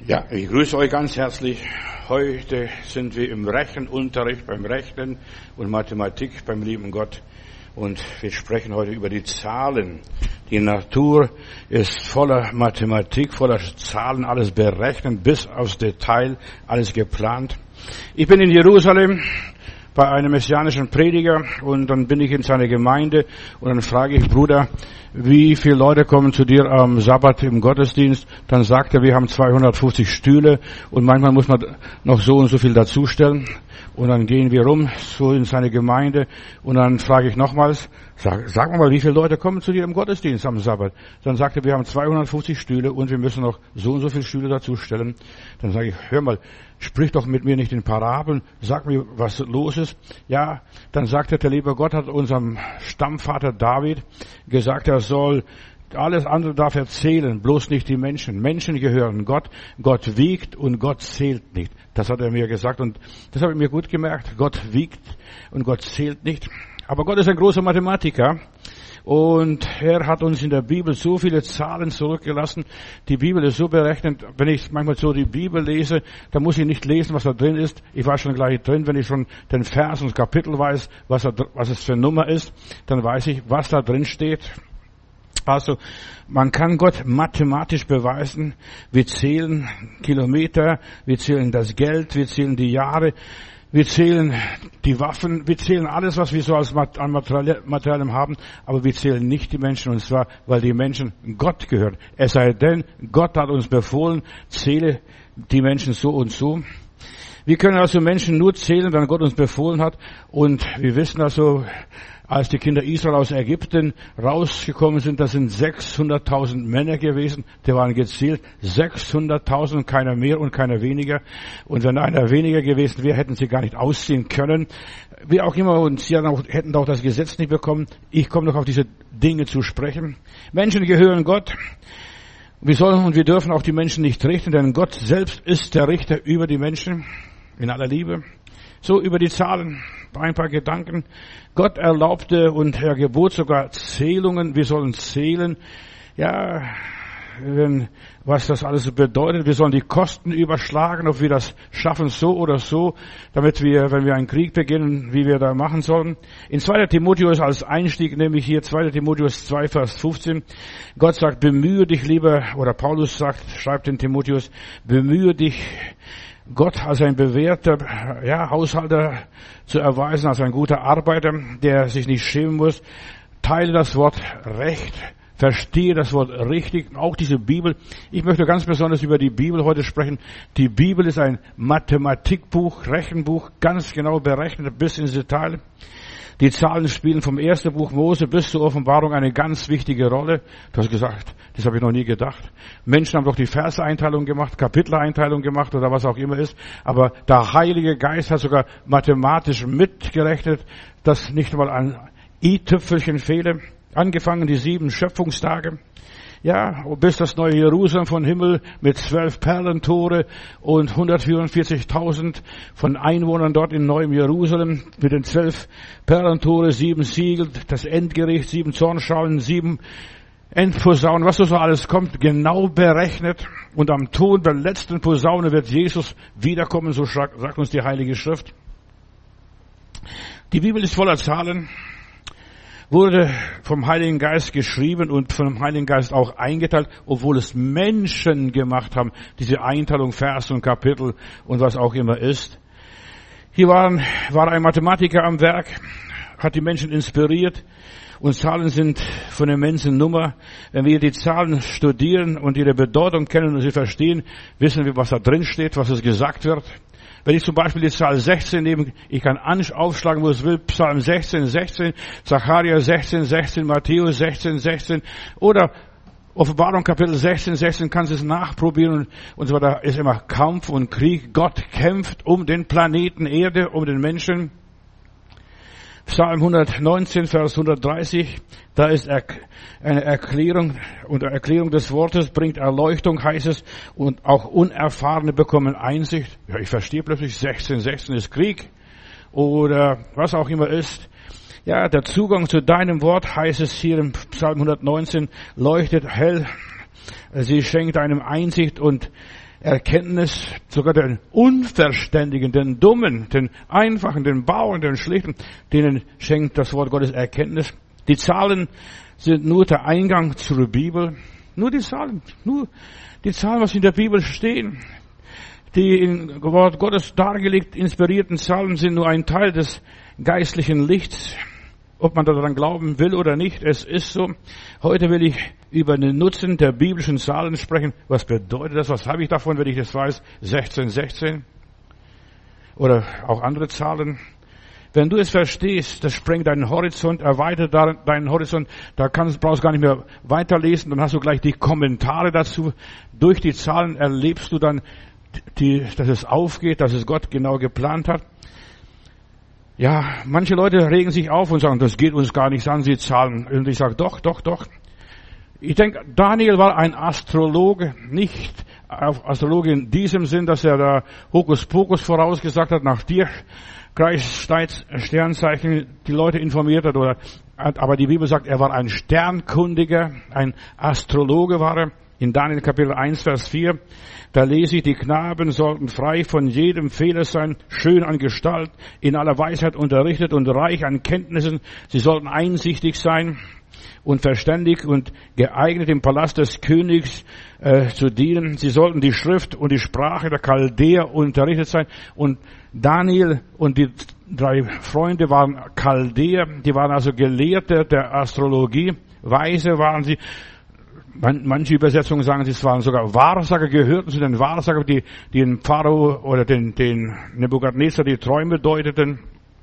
Ja, ich grüße euch ganz herzlich. Heute sind wir im Rechenunterricht, beim Rechnen und Mathematik beim lieben Gott. Und wir sprechen heute über die Zahlen. Die Natur ist voller Mathematik, voller Zahlen, alles berechnet, bis aufs Detail, alles geplant. Ich bin in Jerusalem bei einem messianischen Prediger und dann bin ich in seiner Gemeinde und dann frage ich, Bruder, wie viele Leute kommen zu dir am Sabbat im Gottesdienst? Dann sagt er, wir haben 250 Stühle und manchmal muss man noch so und so viel dazustellen. Und dann gehen wir rum, so in seine Gemeinde und dann frage ich nochmals, sag mal, wie viele Leute kommen zu dir im Gottesdienst am Sabbat? Dann sagt er, wir haben 250 Stühle und wir müssen noch so und so viele Stühle dazustellen. Dann sage ich, hör mal, sprich doch mit mir nicht in Parabeln, sag mir, was los ist. Ja, dann sagt er, der liebe Gott hat unserem Stammvater David gesagt, er soll alles andere darf er zählen, bloß nicht die Menschen. Menschen gehören Gott. Gott wiegt und Gott zählt nicht. Das hat er mir gesagt und das habe ich mir gut gemerkt. Gott wiegt und Gott zählt nicht. Aber Gott ist ein großer Mathematiker und er hat uns in der Bibel so viele Zahlen zurückgelassen. Die Bibel ist so berechnet, wenn ich manchmal so die Bibel lese, dann muss ich nicht lesen, was da drin ist. Ich weiß schon gleich drin, wenn ich schon den Vers und das Kapitel weiß, was es für eine Nummer ist, dann weiß ich, was da drin steht. Also, man kann Gott mathematisch beweisen. Wir zählen Kilometer, wir zählen das Geld, wir zählen die Jahre, wir zählen die Waffen, wir zählen alles, was wir so an Materialien haben, aber wir zählen nicht die Menschen, und zwar, weil die Menschen Gott gehören. Es sei denn, Gott hat uns befohlen, zähle die Menschen so und so. Wir können also Menschen nur zählen, wenn Gott uns befohlen hat, und wir wissen also, als die Kinder Israel aus Ägypten rausgekommen sind, das sind 600.000 Männer gewesen, die waren gezählt, 600.000, keiner mehr und keiner weniger. Und wenn einer weniger gewesen wäre, hätten sie gar nicht ausziehen können. Wie auch immer, und sie hätten auch das Gesetz nicht bekommen. Ich komme noch auf diese Dinge zu sprechen. Menschen gehören Gott. Wir sollen und wir dürfen auch die Menschen nicht richten, denn Gott selbst ist der Richter über die Menschen in aller Liebe. So, über die Zahlen ein paar Gedanken. Gott erlaubte und er gebot sogar Zählungen. Wir sollen zählen. Ja, was das alles bedeutet. Wir sollen die Kosten überschlagen, ob wir das schaffen, so oder so, damit wir, wenn wir einen Krieg beginnen, wie wir da machen sollen. In 2. Timotheus als Einstieg nehme ich hier 2. Timotheus 2, Vers 15. Gott sagt, bemühe dich lieber, oder Paulus schreibt den Timotheus, bemühe dich, Gott als ein bewährter Haushalter zu erweisen, als ein guter Arbeiter, der sich nicht schämen muss. Teile das Wort Recht, verstehe das Wort richtig, auch diese Bibel. Ich möchte ganz besonders über die Bibel heute sprechen. Die Bibel ist ein Mathematikbuch, Rechenbuch, ganz genau berechnet bis ins Detail. Die Zahlen spielen vom ersten Buch Mose bis zur Offenbarung eine ganz wichtige Rolle. Du hast gesagt, das habe ich noch nie gedacht. Menschen haben doch die Verse-Einteilung gemacht, Kapiteleinteilung gemacht oder was auch immer ist. Aber der Heilige Geist hat sogar mathematisch mitgerechnet, dass nicht mal ein i-Tüpfelchen fehle. Angefangen die 7 Schöpfungstage. Ja, bis das neue Jerusalem von Himmel mit 12 Perlentore und 144.000 von Einwohnern dort in neuem Jerusalem mit den 12 Perlentore, 7 Siegel, das Endgericht, 7 Zornschalen, 7 Endposaunen, was so alles kommt, genau berechnet. Und am Ton der letzten Posaune wird Jesus wiederkommen, so sagt uns die Heilige Schrift. Die Bibel ist voller Zahlen. Wurde vom Heiligen Geist geschrieben und vom Heiligen Geist auch eingeteilt, obwohl es Menschen gemacht haben, diese Einteilung, Vers und Kapitel und was auch immer ist. Hier war ein Mathematiker am Werk, hat die Menschen inspiriert, und Zahlen sind von der Menschen Nummer. Wenn wir die Zahlen studieren und ihre Bedeutung kennen und sie verstehen, wissen wir, was da drin steht, was es gesagt wird. Wenn ich zum Beispiel die Zahl 16 nehme, ich kann aufschlagen, wo es will, Psalm 16, 16, Zachariah 16, 16, Matthäus 16, 16 oder Offenbarung Kapitel 16, 16, kannst du es nachprobieren und so weiter. Ist immer Kampf und Krieg. Gott kämpft um den Planeten Erde, um den Menschen. Psalm 119, Vers 130, da ist eine Erklärung, und Erklärung des Wortes bringt Erleuchtung, heißt es, und auch Unerfahrene bekommen Einsicht. Ja, ich verstehe plötzlich, 16, 16 ist Krieg, oder was auch immer ist. Ja, der Zugang zu deinem Wort, heißt es hier im Psalm 119, leuchtet hell. Sie schenkt einem Einsicht und Erkenntnis, sogar den Unverständigen, den Dummen, den Einfachen, den Bauern, den Schlichten, denen schenkt das Wort Gottes Erkenntnis. Die Zahlen sind nur der Eingang zur Bibel. Nur die Zahlen, was in der Bibel stehen. Die im Wort Gottes dargelegt, inspirierten Zahlen sind nur ein Teil des geistlichen Lichts. Ob man daran glauben will oder nicht, es ist so. Heute will ich über den Nutzen der biblischen Zahlen sprechen. Was bedeutet das? Was habe ich davon, wenn ich das weiß? 1616 oder auch andere Zahlen. Wenn du es verstehst, das sprengt deinen Horizont, erweitert deinen Horizont, brauchst gar nicht mehr weiterlesen, dann hast du gleich die Kommentare dazu. Durch die Zahlen erlebst du dann, dass es aufgeht, dass es Gott genau geplant hat. Ja, manche Leute regen sich auf und sagen, das geht uns gar nichts an, sie Zahlen. Und ich sage, doch. Ich denke, Daniel war ein Astrologe, nicht Astrologe in diesem Sinn, dass er da Hokuspokus vorausgesagt hat, nach Sternzeichen die Leute informiert hat, aber die Bibel sagt, er war ein Sternkundiger, ein Astrologe war er. In Daniel Kapitel 1, Vers 4, da lese ich, die Knaben sollten frei von jedem Fehler sein, schön an Gestalt, in aller Weisheit unterrichtet und reich an Kenntnissen. Sie sollten einsichtig sein und verständig und geeignet im Palast des Königs zu dienen. Sie sollten die Schrift und die Sprache der Chaldäer unterrichtet sein. Und Daniel und die 3 Freunde waren Chaldäer, die waren also Gelehrte der Astrologie, Weise waren sie. Manche Übersetzungen sagen, sie waren sogar Wahrsager, gehörten zu den Wahrsager, die den Pharao oder den Nebukadnezar die Träume deuteten.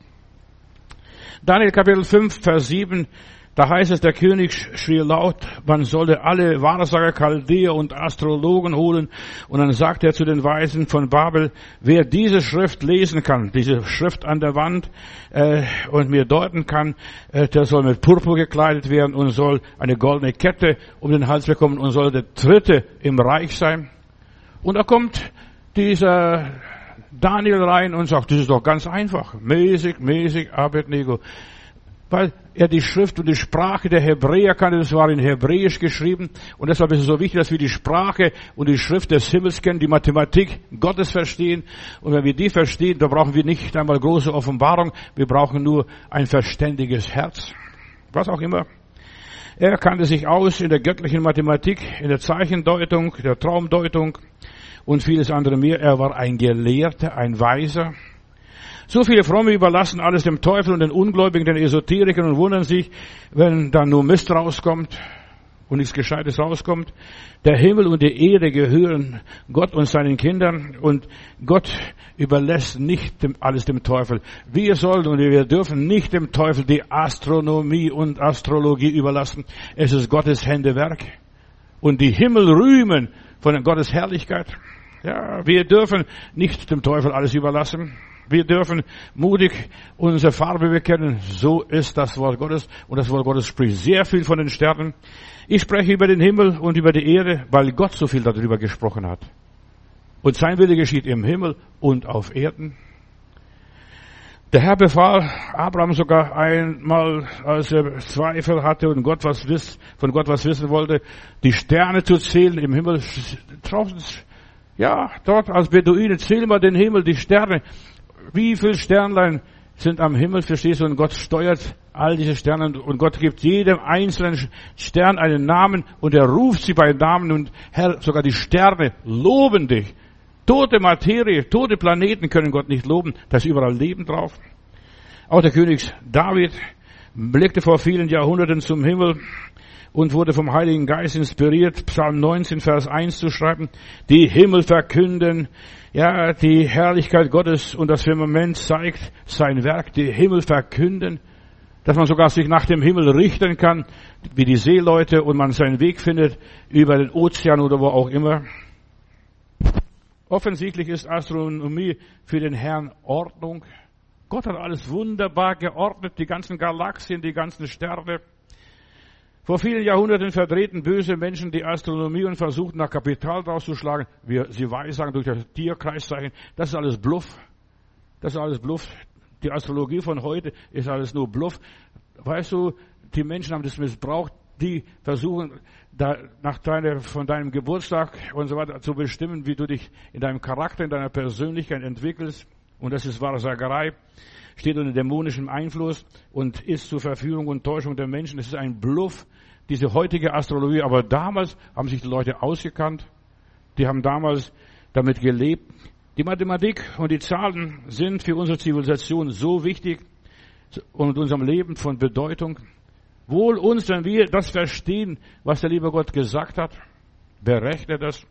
Daniel Kapitel 5, Vers 7, da heißt es, der König schrie laut, man solle alle Wahrsager, Chaldäer und Astrologen holen. Und dann sagt er zu den Weisen von Babel, wer diese Schrift lesen kann, diese Schrift an der Wand, und mir deuten kann, der soll mit Purpur gekleidet werden und soll eine goldene Kette um den Hals bekommen und soll der Dritte im Reich sein. Und da kommt dieser Daniel rein und sagt, das ist doch ganz einfach. Mäßig, Abednego. Weil er die Schrift und die Sprache der Hebräer kannte, das war in Hebräisch geschrieben. Und deshalb ist es so wichtig, dass wir die Sprache und die Schrift des Himmels kennen, die Mathematik Gottes verstehen. Und wenn wir die verstehen, dann brauchen wir nicht einmal große Offenbarung, wir brauchen nur ein verständiges Herz. Was auch immer. Er kannte sich aus in der göttlichen Mathematik, in der Zeichendeutung, der Traumdeutung und vieles andere mehr. Er war ein Gelehrter, ein Weiser. So viele Fromme überlassen alles dem Teufel und den Ungläubigen, den Esoterikern und wundern sich, wenn dann nur Mist rauskommt und nichts Gescheites rauskommt. Der Himmel und die Erde gehören Gott und seinen Kindern und Gott überlässt nicht alles dem Teufel. Wir sollen und wir dürfen nicht dem Teufel die Astronomie und Astrologie überlassen. Es ist Gottes Händewerk und die Himmel rühmen von Gottes Herrlichkeit. Ja, wir dürfen nicht dem Teufel alles überlassen. Wir dürfen mutig unsere Farbe bekennen. So ist das Wort Gottes. Und das Wort Gottes spricht sehr viel von den Sternen. Ich spreche über den Himmel und über die Erde, weil Gott so viel darüber gesprochen hat. Und sein Wille geschieht im Himmel und auf Erden. Der Herr befahl Abraham sogar einmal, als er Zweifel hatte und von Gott was wissen wollte, die Sterne zu zählen im Himmel. Draußen, ja, dort als Beduine, zähl mal den Himmel, die Sterne. Wie viele Sternlein sind am Himmel, verstehst du? Und Gott steuert all diese Sterne und Gott gibt jedem einzelnen Stern einen Namen und er ruft sie bei Namen und Herr, sogar die Sterne loben dich. Tote Materie, tote Planeten können Gott nicht loben, da ist überall Leben drauf. Auch der König David blickte vor vielen Jahrhunderten zum Himmel und wurde vom Heiligen Geist inspiriert, Psalm 19, Vers 1 zu schreiben. Die Himmel verkünden, ja, die Herrlichkeit Gottes und das Firmament zeigt sein Werk. Die Himmel verkünden, dass man sogar sich nach dem Himmel richten kann, wie die Seeleute und man seinen Weg findet über den Ozean oder wo auch immer. Offensichtlich ist Astronomie für den Herrn Ordnung. Gott hat alles wunderbar geordnet, die ganzen Galaxien, die ganzen Sterne. Vor vielen Jahrhunderten verdrehten böse Menschen die Astronomie und versuchten nach Kapital draus zu schlagen. Sie weissagen durch das Tierkreiszeichen. Das ist alles Bluff. Das ist alles Bluff. Die Astrologie von heute ist alles nur Bluff. Weißt du, die Menschen haben das missbraucht. die versuchen, von deinem Geburtstag und so weiter zu bestimmen, wie du dich in deinem Charakter, in deiner Persönlichkeit entwickelst. Und das ist Wahrsagerei, steht unter dämonischem Einfluss und ist zur Verführung und Täuschung der Menschen. Es ist ein Bluff, diese heutige Astrologie. Aber damals haben sich die Leute ausgekannt. Die haben damals damit gelebt. Die Mathematik und die Zahlen sind für unsere Zivilisation so wichtig und unserem Leben von Bedeutung. Wohl uns, wenn wir das verstehen, was der liebe Gott gesagt hat. Berechne das.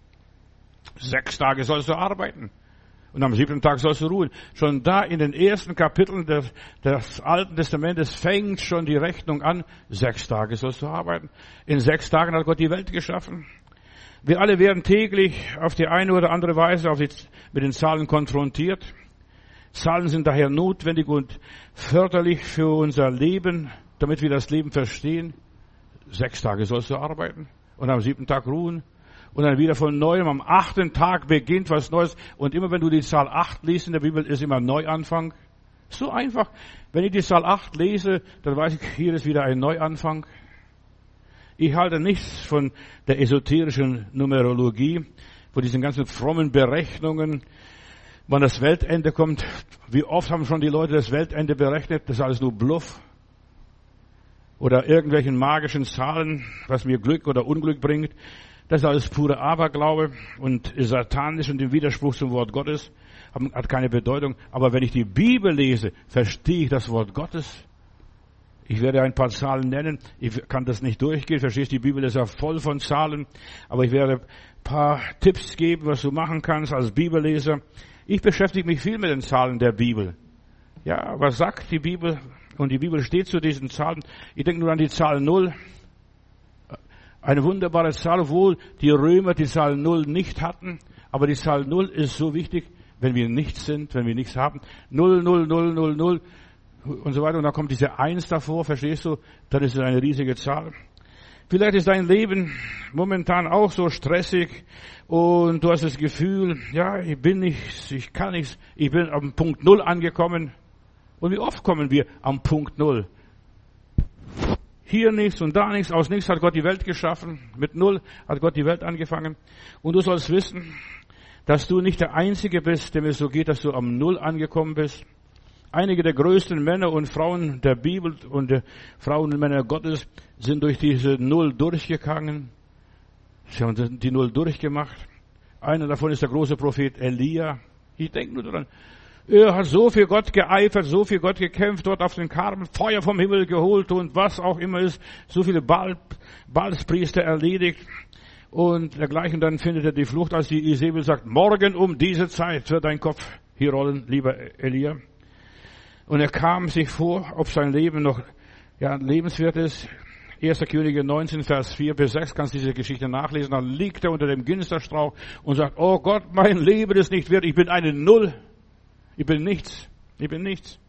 6 Tage sollst du arbeiten. Und am 7. Tag sollst du ruhen. Schon da in den ersten Kapiteln des Alten Testamentes fängt schon die Rechnung an. 6 Tage sollst du arbeiten. In 6 Tagen hat Gott die Welt geschaffen. Wir alle werden täglich auf die eine oder andere Weise mit den Zahlen konfrontiert. Zahlen sind daher notwendig und förderlich für unser Leben, damit wir das Leben verstehen. 6 Tage sollst du arbeiten und am 7. Tag ruhen. Und dann wieder von Neuem. Am 8. Tag beginnt was Neues. Und immer wenn du die Zahl 8 liest in der Bibel, ist immer Neuanfang. So einfach. Wenn ich die Zahl 8 lese, dann weiß ich, hier ist wieder ein Neuanfang. Ich halte nichts von der esoterischen Numerologie, von diesen ganzen frommen Berechnungen, wann das Weltende kommt. Wie oft haben schon die Leute das Weltende berechnet? Das ist alles nur Bluff. Oder irgendwelchen magischen Zahlen, was mir Glück oder Unglück bringt. Das ist alles pure Aberglaube und ist satanisch und im Widerspruch zum Wort Gottes, hat keine Bedeutung. Aber wenn ich die Bibel lese, verstehe ich das Wort Gottes. Ich werde ein paar Zahlen nennen. Ich kann das nicht durchgehen. Verstehst, die Bibel ist ja voll von Zahlen. Aber ich werde ein paar Tipps geben, was du machen kannst als Bibelleser. Ich beschäftige mich viel mit den Zahlen der Bibel. Ja, was sagt die Bibel? Und die Bibel steht zu diesen Zahlen. Ich denke nur an die Zahl 0. Eine wunderbare Zahl, obwohl die Römer die Zahl 0 nicht hatten. Aber die Zahl 0 ist so wichtig, wenn wir nichts sind, wenn wir nichts haben. 0, 0, 0, 0, 0 und so weiter. Und dann kommt diese 1 davor, verstehst du? Dann ist es eine riesige Zahl. Vielleicht ist dein Leben momentan auch so stressig und du hast das Gefühl, ja, ich bin nichts, ich kann nichts, ich bin am Punkt 0 angekommen. Und wie oft kommen wir am Punkt 0? Hier nichts und da nichts, aus nichts hat Gott die Welt geschaffen. Mit 0 hat Gott die Welt angefangen. Und du sollst wissen, dass du nicht der Einzige bist, dem es so geht, dass du am 0 angekommen bist. Einige der größten Männer und Frauen der Bibel und der Frauen und Männer Gottes sind durch diese 0 durchgegangen. Sie haben die 0 durchgemacht. Einer davon ist der große Prophet Elia. Ich denke nur daran. Er hat so für Gott geeifert, so für Gott gekämpft, dort auf den Karmel, Feuer vom Himmel geholt und was auch immer ist, so viele Baalspriester erledigt und dergleichen. Dann findet er die Flucht, als die Isabel sagt, morgen um diese Zeit wird dein Kopf hier rollen, lieber Elia. Und er kam sich vor, ob sein Leben noch lebenswert ist. 1. Könige 19, Vers 4 bis 6, kannst diese Geschichte nachlesen. Dann liegt er unter dem Ginsterstrauch und sagt, oh Gott, mein Leben ist nicht wert, ich bin eine 0. Ich bin nichts. Ich bin nichts.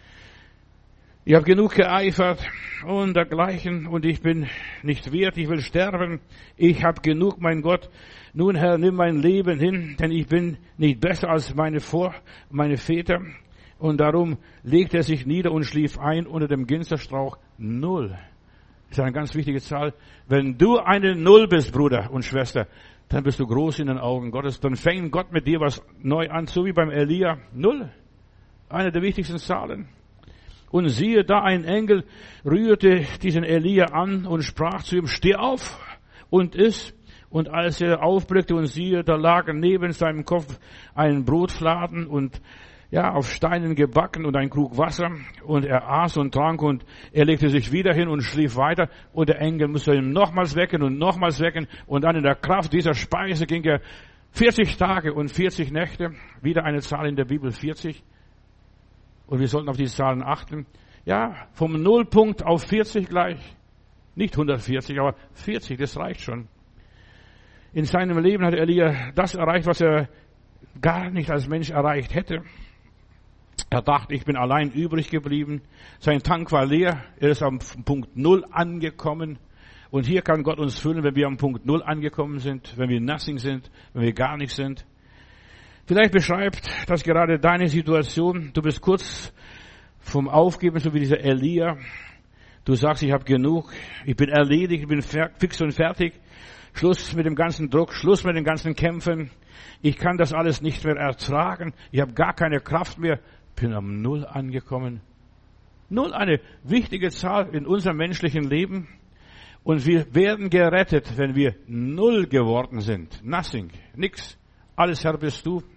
Ich habe genug geeifert und dergleichen und ich bin nicht wert. Ich will sterben. Ich habe genug, mein Gott. Nun, Herr, nimm mein Leben hin, denn ich bin nicht besser als meine Väter. Und darum legte er sich nieder und schlief ein unter dem Ginsterstrauch. 0. Das ist eine ganz wichtige Zahl. Wenn du eine 0 bist, Bruder und Schwester, dann bist du groß in den Augen Gottes. Dann fängt Gott mit dir was neu an, so wie beim Elia. 0. Eine der wichtigsten Zahlen. Und siehe, da ein Engel rührte diesen Elia an und sprach zu ihm, steh auf und iss. Und als er aufblickte und siehe, da lag neben seinem Kopf ein Brotfladen und auf Steinen gebacken und ein Krug Wasser. Und er aß und trank und er legte sich wieder hin und schlief weiter. Und der Engel musste ihn nochmals wecken und nochmals wecken. Und dann in der Kraft dieser Speise ging er 40 Tage und 40 Nächte. Wieder eine Zahl in der Bibel, 40. Und wir sollten auf diese Zahlen achten. Ja, vom Nullpunkt auf 40 gleich. Nicht 140, aber 40, das reicht schon. In seinem Leben hat Elia das erreicht, was er gar nicht als Mensch erreicht hätte. Er dachte, ich bin allein übrig geblieben. Sein Tank war leer. Er ist am Punkt 0 angekommen. Und hier kann Gott uns füllen, wenn wir am Punkt 0 angekommen sind, wenn wir nothing sind, wenn wir gar nicht sind. Vielleicht beschreibt das gerade deine Situation. Du bist kurz vom Aufgeben, so wie dieser Elia. Du sagst, ich habe genug, ich bin erledigt, ich bin fix und fertig. Schluss mit dem ganzen Druck, Schluss mit den ganzen Kämpfen. Ich kann das alles nicht mehr ertragen. Ich habe gar keine Kraft mehr. Bin am Null angekommen. Null, eine wichtige Zahl in unserem menschlichen Leben. Und wir werden gerettet, wenn wir Null geworden sind. Nothing, nix. Alles, Herr, bist du.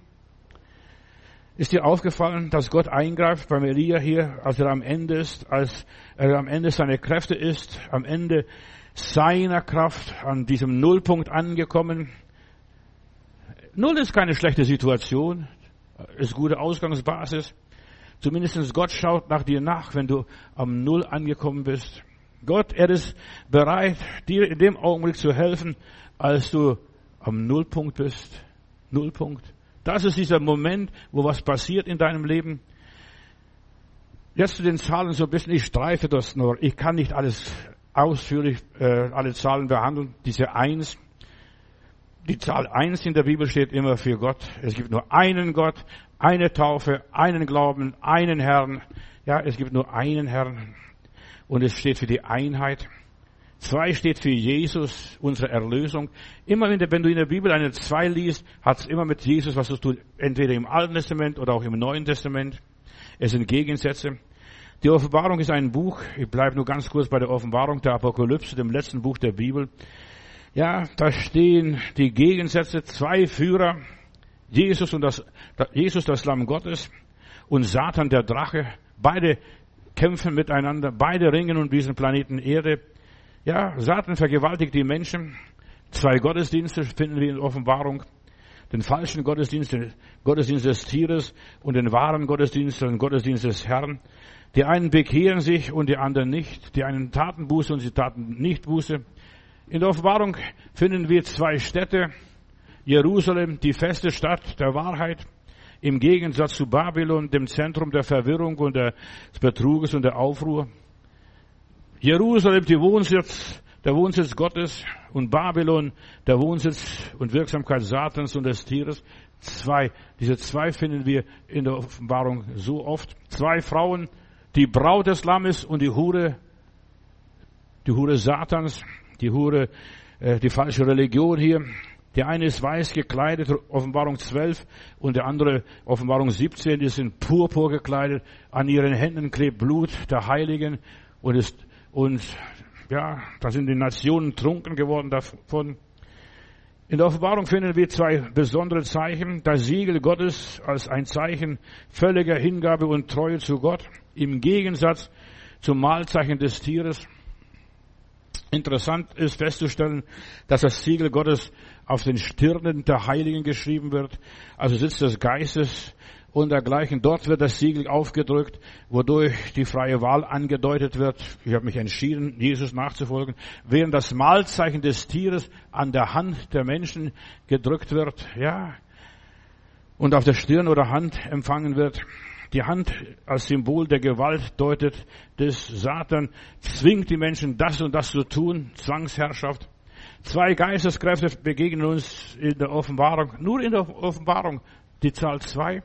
Ist dir aufgefallen, dass Gott eingreift beim Elia hier, als er am Ende ist, als er am Ende seiner Kräfte ist, am Ende seiner Kraft, an diesem Nullpunkt angekommen? Null ist keine schlechte Situation, ist gute Ausgangsbasis. Zumindest Gott schaut nach dir nach, wenn du am Null angekommen bist. Gott, er ist bereit, dir in dem Augenblick zu helfen, als du am Nullpunkt bist. Nullpunkt. Das ist dieser Moment, wo was passiert in deinem Leben. Jetzt zu den Zahlen so ein bisschen, ich streife das nur. Ich kann nicht alles ausführlich, alle Zahlen behandeln. Diese 1, die Zahl 1 in der Bibel steht immer für Gott. Es gibt nur einen Gott, eine Taufe, einen Glauben, einen Herrn. Ja, es gibt nur einen Herrn. Und es steht für die Einheit. 2 steht für Jesus, unsere Erlösung. Immer wenn du in der Bibel eine 2 liest, hat es immer mit Jesus was zu tun. Entweder im Alten Testament oder auch im Neuen Testament. Es sind Gegensätze. Die Offenbarung ist ein Buch. Ich bleibe nur ganz kurz bei der Offenbarung der Apokalypse, dem letzten Buch der Bibel. Ja, da stehen die Gegensätze, 2 Führer. Jesus, das Lamm Gottes, und Satan, der Drache. Beide kämpfen miteinander. Beide ringen um diesen Planeten Erde. Ja, Satan vergewaltigt die Menschen. 2 Gottesdienste finden wir in der Offenbarung. Den falschen Gottesdienst, den Gottesdienst des Tieres und den wahren Gottesdienst, den Gottesdienst des Herrn. Die einen bekehren sich und die anderen nicht. Die einen taten Buße und sie taten nicht Buße. In der Offenbarung finden wir 2 Städte. Jerusalem, die feste Stadt der Wahrheit. Im Gegensatz zu Babylon, dem Zentrum der Verwirrung und des Betruges und der Aufruhr. Jerusalem, der Wohnsitz Gottes, und Babylon, der Wohnsitz und Wirksamkeit Satans und des Tieres. Diese 2 finden wir in der Offenbarung so oft. 2 Frauen, die Braut des Lammes und die Hure Satans, die falsche Religion hier. Der eine ist weiß gekleidet, Offenbarung 12, und der andere, Offenbarung 17, die sind purpur gekleidet. An ihren Händen klebt Blut der Heiligen, und da sind die Nationen trunken geworden davon. In der Offenbarung finden wir 2 besondere Zeichen. Das Siegel Gottes als ein Zeichen völliger Hingabe und Treue zu Gott, im Gegensatz zum Mahlzeichen des Tieres. Interessant ist festzustellen, dass das Siegel Gottes auf den Stirnen der Heiligen geschrieben wird, also Sitz des Geistes und dergleichen. Dort wird das Siegel aufgedrückt, wodurch die freie Wahl angedeutet wird. Ich habe mich entschieden, Jesus nachzufolgen. Während das Mahlzeichen des Tieres an der Hand der Menschen gedrückt wird, ja, und auf der Stirn oder Hand empfangen wird. Die Hand als Symbol der Gewalt deutet des Satan, zwingt die Menschen, das und das zu tun, Zwangsherrschaft. 2 Geisteskräfte begegnen uns in der Offenbarung, nur in der Offenbarung, die Zahl 2.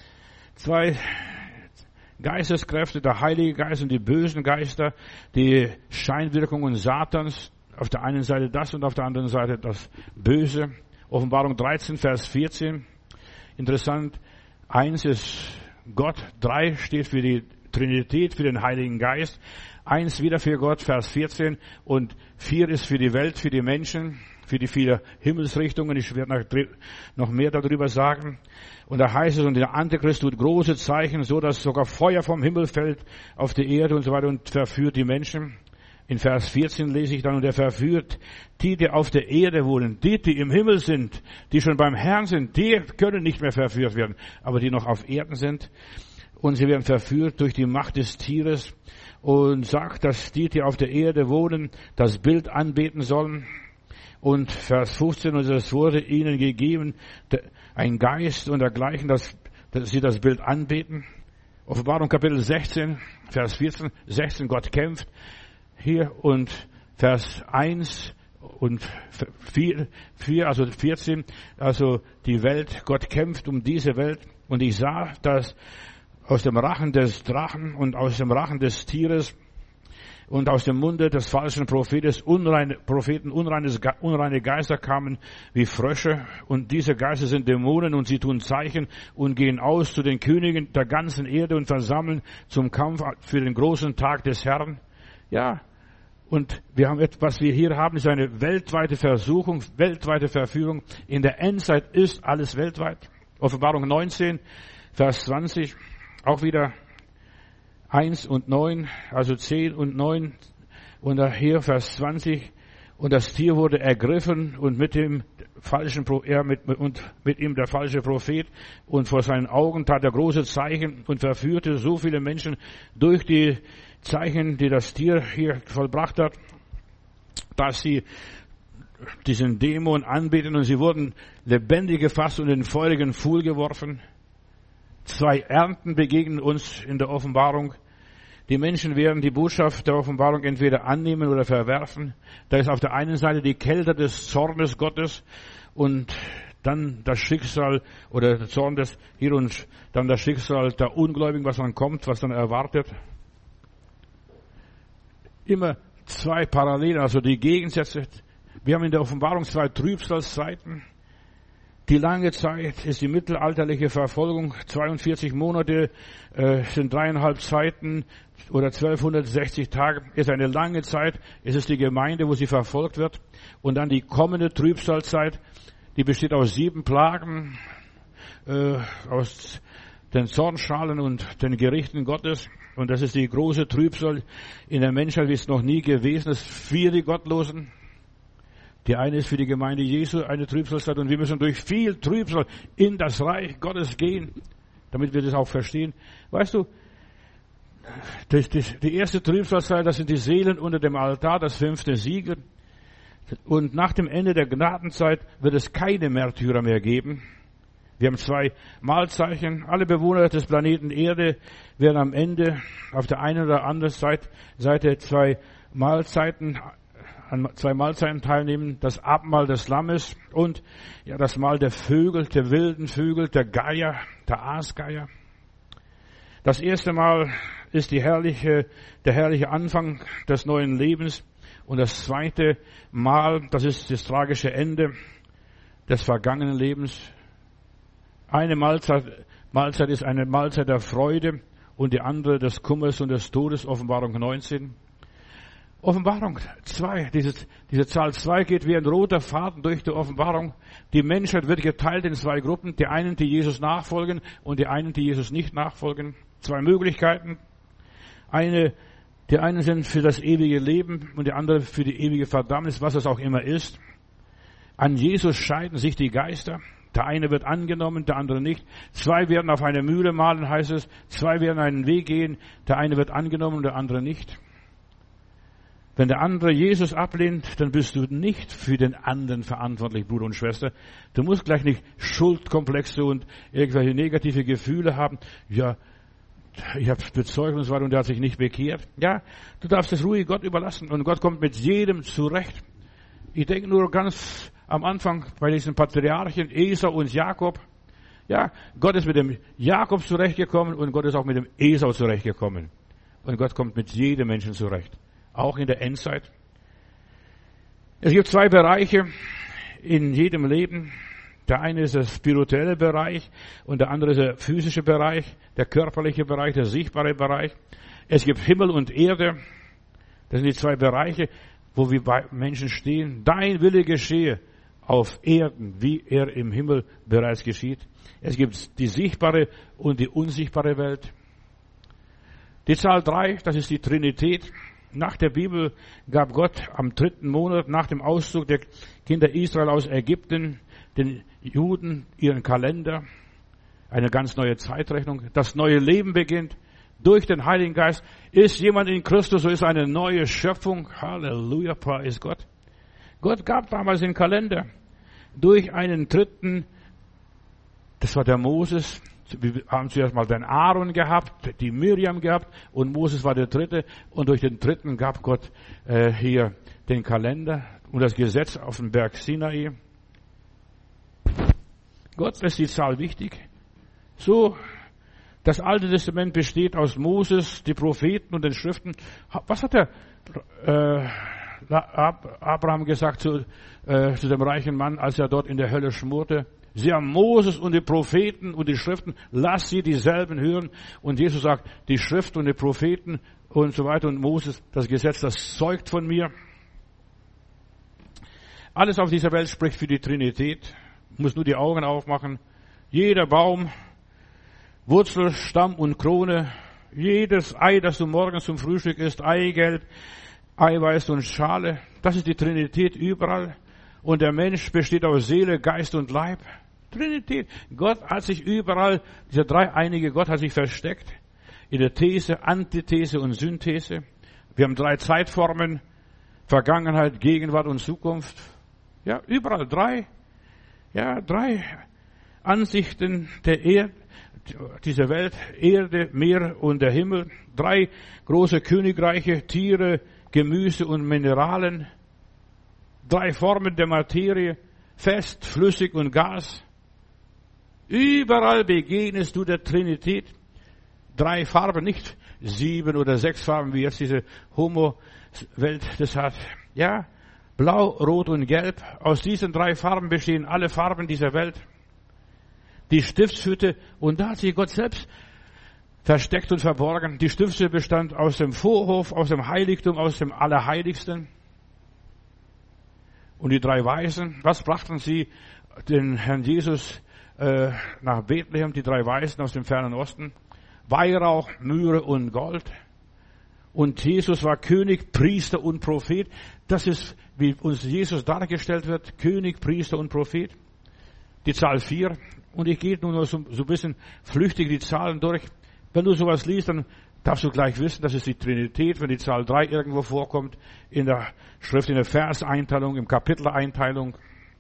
2 Geisteskräfte, der Heilige Geist und die bösen Geister, die Scheinwirkungen Satans, auf der einen Seite das und auf der anderen Seite das Böse. Offenbarung 13, Vers 14. Interessant, 1 ist Gott, 3 steht für die Trinität, für den Heiligen Geist, 1 wieder für Gott, Vers 14, und 4 ist für die Welt, für die Menschen, für die 4 Himmelsrichtungen. Ich werde noch mehr darüber sagen. Und da heißt es, und der Antichrist tut große Zeichen, so dass sogar Feuer vom Himmel fällt auf die Erde und so weiter und verführt die Menschen. In Vers 14 lese ich dann, und er verführt die auf der Erde wohnen, die im Himmel sind, die schon beim Herrn sind, die können nicht mehr verführt werden, aber die noch auf Erden sind. Und sie werden verführt durch die Macht des Tieres, und sagt, dass die auf der Erde wohnen, das Bild anbeten sollen. Und Vers 15, und es wurde ihnen gegeben, ein Geist und dergleichen, dass sie das Bild anbeten. Offenbarung Kapitel 16, Vers 14, 16, Gott kämpft. Hier und Vers 1 und 4, also 14, also die Welt, Gott kämpft um diese Welt. Und ich sah, dass aus dem Rachen des Drachen und aus dem Rachen des Tieres Und aus dem Munde des falschen Propheten unreine Geister kamen wie Frösche. Und diese Geister sind Dämonen und sie tun Zeichen und gehen aus zu den Königen der ganzen Erde und versammeln zum Kampf für den großen Tag des Herrn. Ja, und was wir hier haben, ist eine weltweite Versuchung, weltweite Verführung. In der Endzeit ist alles weltweit. Offenbarung 19, Vers 20, auch wieder 1 und 9, also 10 und 9, und hier Vers 20, und das Tier wurde ergriffen und mit ihm der falsche Prophet, und vor seinen Augen tat er große Zeichen und verführte so viele Menschen durch die Zeichen, die das Tier hier vollbracht hat, dass sie diesen Dämon anbeten, und sie wurden lebendig gefasst und in den feurigen Pfuhl geworfen. 2 Ernten begegnen uns in der Offenbarung. Die Menschen werden die Botschaft der Offenbarung entweder annehmen oder verwerfen. Da ist auf der einen Seite die Kälte des Zornes Gottes und dann das Schicksal oder der Zorn des hier und dann das Schicksal der Ungläubigen, was dann kommt, was dann erwartet. Immer 2 Parallelen, also die Gegensätze. Wir haben in der Offenbarung 2 Trübsalzeiten. Die lange Zeit ist die mittelalterliche Verfolgung. 42 Monate sind 3,5 Zeiten oder 1260 Tage. Ist eine lange Zeit. Es ist die Gemeinde, wo sie verfolgt wird. Und dann die kommende Trübsalzeit, die besteht aus 7 Plagen, aus den Zornschalen und den Gerichten Gottes. Und das ist die große Trübsal in der Menschheit, wie es noch nie gewesen ist, für die Gottlosen. Die eine ist für die Gemeinde Jesu eine Trübsalzeit, und wir müssen durch viel Trübsal in das Reich Gottes gehen, damit wir das auch verstehen. Weißt du, die erste Trübsalzeit, das sind die Seelen unter dem Altar, das 5. Siegel. Und nach dem Ende der Gnadenzeit wird es keine Märtyrer mehr geben. Wir haben 2 Mahlzeichen. Alle Bewohner des Planeten Erde werden am Ende auf der einen oder anderen Seite 2 Mahlzeiten teilnehmen. Das Abendmahl des Lammes und das Mahl der Vögel, der wilden Vögel, der Geier, der Aasgeier. Das erste Mal ist der herrliche Anfang des neuen Lebens. Und das zweite Mal, das ist das tragische Ende des vergangenen Lebens. Eine Mahlzeit ist eine Mahlzeit der Freude und die andere des Kummers und des Todes, Offenbarung 19. Offenbarung 2, diese Zahl 2 geht wie ein roter Faden durch die Offenbarung. Die Menschheit wird geteilt in 2 Gruppen, die einen, die Jesus nachfolgen, und die einen, die Jesus nicht nachfolgen. 2 Möglichkeiten. Die einen sind für das ewige Leben und die andere für die ewige Verdammnis, was es auch immer ist. An Jesus scheiden sich die Geister. Der eine wird angenommen, der andere nicht. 2 werden auf eine Mühle malen, heißt es. 2 werden einen Weg gehen. Der eine wird angenommen, der andere nicht. Wenn der andere Jesus ablehnt, dann bist du nicht für den anderen verantwortlich, Bruder und Schwester. Du musst gleich nicht Schuldkomplexe und irgendwelche negative Gefühle haben. Ja, ich habe bezeugt und so weiter und der hat sich nicht bekehrt. Ja, du darfst es ruhig Gott überlassen und Gott kommt mit jedem zurecht. Ich denke nur ganz am Anfang bei diesen Patriarchen Esau und Jakob. Ja, Gott ist mit dem Jakob zurechtgekommen und Gott ist auch mit dem Esau zurechtgekommen. Und Gott kommt mit jedem Menschen zurecht. Auch in der Endzeit. Es gibt 2 Bereiche in jedem Leben. Der eine ist der spirituelle Bereich und der andere ist der physische Bereich, der körperliche Bereich, der sichtbare Bereich. Es gibt Himmel und Erde. Das sind die 2 Bereiche, wo wir bei Menschen stehen. Dein Wille geschehe auf Erden, wie er im Himmel bereits geschieht. Es gibt die sichtbare und die unsichtbare Welt. Die Zahl 3, das ist die Trinität. Nach der Bibel gab Gott am 3. Monat nach dem Auszug der Kinder Israel aus Ägypten den Juden ihren Kalender, eine ganz neue Zeitrechnung. Das neue Leben beginnt durch den Heiligen Geist. Ist jemand in Christus, so ist eine neue Schöpfung. Halleluja, preis Gott. Gott gab damals den Kalender durch einen Dritten. Das war der Moses. Wir haben zuerst mal den Aaron gehabt, die Miriam gehabt und Moses war der Dritte. Und durch den Dritten gab Gott hier den Kalender und das Gesetz auf dem Berg Sinai. Gott ist die Zahl wichtig. So Das Alte Testament besteht aus Moses, die Propheten und den Schriften. Was hat der Abraham gesagt zu dem reichen Mann, als er dort in der Hölle schmorte? Sie haben Moses und die Propheten und die Schriften, lass sie dieselben hören. Und Jesus sagt, die Schrift und die Propheten und so weiter und Moses, das Gesetz, das zeugt von mir. Alles auf dieser Welt spricht für die Trinität. Muss nur die Augen aufmachen. Jeder Baum, Wurzel, Stamm und Krone, jedes Ei, das du morgens zum Frühstück isst, Eigelb, Eiweiß und Schale, das ist die Trinität überall. Und der Mensch besteht aus Seele, Geist und Leib. Trinität. Gott hat sich überall, dieser dreieinige Gott hat sich versteckt. In der These, Antithese und Synthese. Wir haben 3 Zeitformen. Vergangenheit, Gegenwart und Zukunft. Ja, überall 3. Ja, 3 Ansichten der Erde, dieser Welt. Erde, Meer und der Himmel. 3 große Königreiche, Tiere, Gemüse und Mineralen. 3 Formen der Materie. Fest, flüssig und Gas. Überall begegnest du der Trinität. 3 Farben, nicht 7 oder 6 Farben, wie jetzt diese Homo-Welt das hat. Ja, Blau, Rot und Gelb. Aus diesen 3 Farben bestehen alle Farben dieser Welt. Die Stiftshütte, und da hat sich Gott selbst versteckt und verborgen. Die Stiftshütte bestand aus dem Vorhof, aus dem Heiligtum, aus dem Allerheiligsten. Und die 3 Weisen, was brachten sie den Herrn Jesus nach Bethlehem, die 3 Weisen aus dem fernen Osten? Weihrauch, Myrrhe und Gold. Und Jesus war König, Priester und Prophet. Das ist, wie uns Jesus dargestellt wird, König, Priester und Prophet. Die Zahl 4. Und ich gehe nur so ein bisschen flüchtig die Zahlen durch. Wenn du sowas liest, dann darfst du gleich wissen, das ist die Trinität, wenn die Zahl 3 irgendwo vorkommt, in der Schrift, in der Verseinteilung, im Kapiteleinteilung.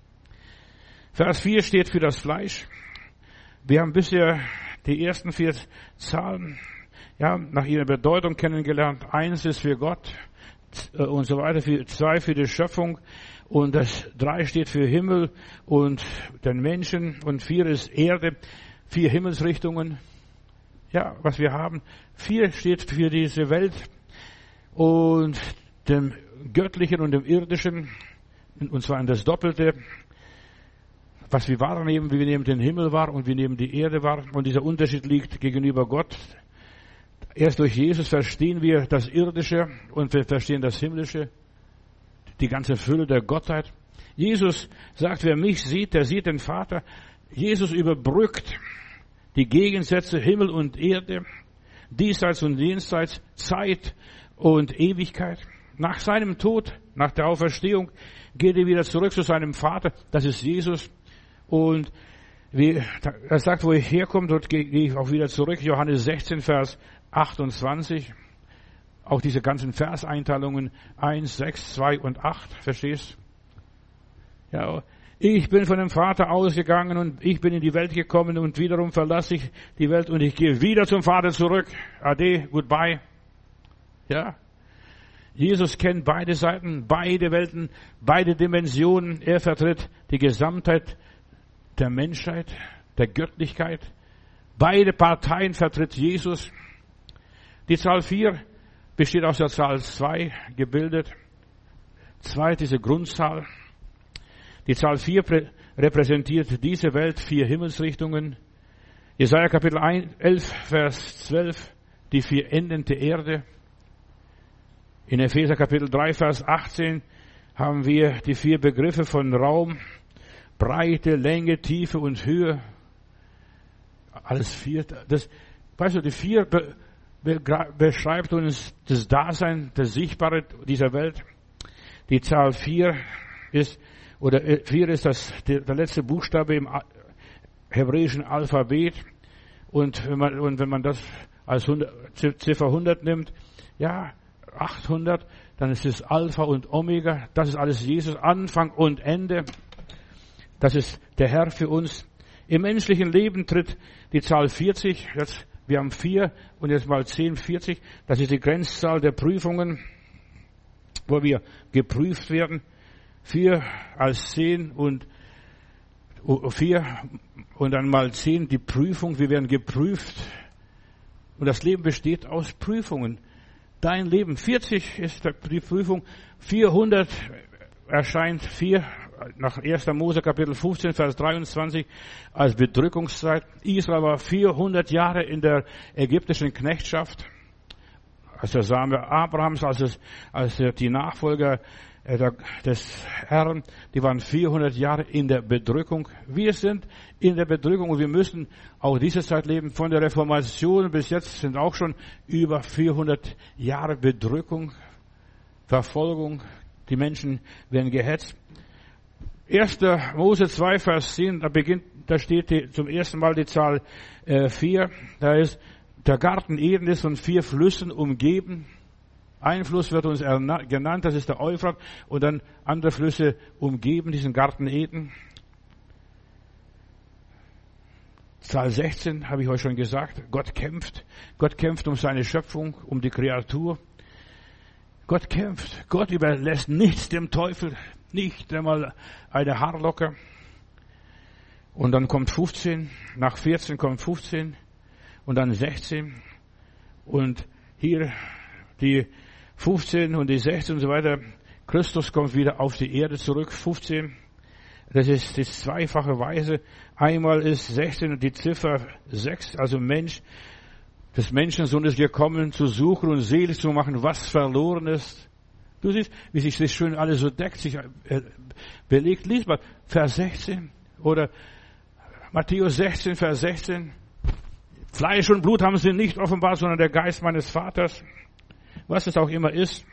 Vers 4 steht für das Fleisch. Wir haben bisher die ersten 4 Zahlen, ja, nach ihrer Bedeutung kennengelernt. 1 ist für Gott und so weiter, 2 für die Schöpfung und das 3 steht für Himmel und den Menschen und 4 ist Erde, 4 Himmelsrichtungen. Ja, was wir haben. 4 steht für diese Welt und dem Göttlichen und dem Irdischen, und zwar in das Doppelte. Was wir wahrnehmen, wie wir nehmen den Himmel wahr und wir nehmen die Erde wahr. Und dieser Unterschied liegt gegenüber Gott. Erst durch Jesus verstehen wir das Irdische und wir verstehen das Himmlische. Die ganze Fülle der Gottheit. Jesus sagt, wer mich sieht, der sieht den Vater. Jesus überbrückt die Gegensätze Himmel und Erde, diesseits und jenseits, Zeit und Ewigkeit. Nach seinem Tod, nach der Auferstehung, geht er wieder zurück zu seinem Vater. Das ist Jesus. Und er sagt, wo ich herkomme, dort gehe ich auch wieder zurück. Johannes 16, Vers 28. Auch diese ganzen Verseinteilungen 1, 6, 2 und 8. Verstehst? Ja, ich bin von dem Vater ausgegangen und ich bin in die Welt gekommen und wiederum verlasse ich die Welt und ich gehe wieder zum Vater zurück. Ade, goodbye. Ja. Jesus kennt beide Seiten, beide Welten, beide Dimensionen. Er vertritt die Gesamtheit der Menschheit, der Göttlichkeit. Beide Parteien vertritt Jesus. Die Zahl 4 besteht aus der Zahl 2 gebildet. 2, diese Grundzahl. Die Zahl 4 repräsentiert diese Welt, 4 Himmelsrichtungen. Jesaja Kapitel 11, Vers 12, die 4 Enden der Erde. In Epheser Kapitel 3, Vers 18 haben wir die 4 Begriffe von Raum, Breite, Länge, Tiefe und Höhe. Alles 4. Das, weißt du, die 4 beschreibt uns das Dasein, das Sichtbare dieser Welt. Die Zahl 4 ist, oder 4 ist der letzte Buchstabe im hebräischen Alphabet. Und wenn man das als Ziffer 100 nimmt, ja, 800, dann ist es Alpha und Omega. Das ist alles Jesus, Anfang und Ende. Das ist der Herr für uns. Im menschlichen Leben tritt die Zahl 40. Jetzt, wir haben 4 und jetzt mal 10, 40. Das ist die Grenzzahl der Prüfungen, wo wir geprüft werden. 4 als 10 und 4 und dann mal 10 die Prüfung. Wir werden geprüft Und das Leben besteht aus Prüfungen. Dein Leben, 40 ist die Prüfung, 400 erscheint 4 nach 1. Mose Kapitel 15, Vers 23 als Bedrückungszeit. Israel war 400 Jahre in der ägyptischen Knechtschaft. Als der Same Abrahams, als die Nachfolger des Herrn, die waren 400 Jahre in der Bedrückung. Wir sind in der Bedrückung und wir müssen auch diese Zeit leben. Von der Reformation bis jetzt sind auch schon über 400 Jahre Bedrückung, Verfolgung. Die Menschen werden gehetzt. 1. Mose 2, Vers 10, da steht zum ersten Mal die Zahl 4. Da ist der Garten Eden ist von 4 Flüssen umgeben. Ein Fluss wird uns genannt, das ist der Euphrat, und dann andere Flüsse umgeben diesen Garten Eden. Zahl 16 habe ich euch schon gesagt. Gott kämpft. Gott kämpft um seine Schöpfung, um die Kreatur. Gott kämpft. Gott überlässt nichts dem Teufel, nicht einmal eine Haarlocke. Und dann kommt 15, nach 14 kommt 15 und dann 16. Und hier die 15 und die 16 und so weiter. Christus kommt wieder auf die Erde zurück. 15, das ist die zweifache Weise. Einmal ist 16 die Ziffer 6, also Mensch. Des Menschensohn ist gekommen, zu suchen und selig zu machen, was verloren ist. Du siehst, wie sich das schön alles so deckt, sich belegt. Lies mal Vers 16 oder Matthäus 16, Vers 16. Fleisch und Blut haben sie nicht offenbart, sondern der Geist meines Vaters. Was es auch immer ist.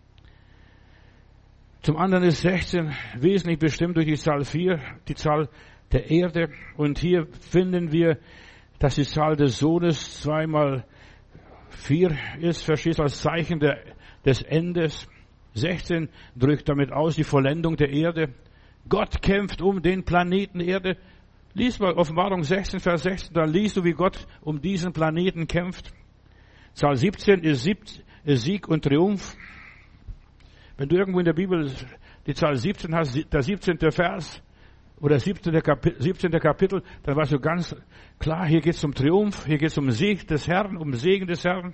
Zum anderen ist 16 wesentlich bestimmt durch die Zahl 4, die Zahl der Erde. Und hier finden wir, dass die Zahl des Sohnes 2 mal 4 ist, verstehst du, als Zeichen des Endes. 16 drückt damit aus die Vollendung der Erde. Gott kämpft um den Planeten Erde. Lies mal Offenbarung 16, Vers 16, dann liest du, wie Gott um diesen Planeten kämpft. Zahl 17 ist Sieg und Triumph. Wenn du irgendwo in der Bibel die Zahl 17 hast, der 17. Vers oder 17. Kapitel, dann weißt du ganz klar, hier geht es um Triumph, hier geht es um Sieg des Herrn, um Segen des Herrn.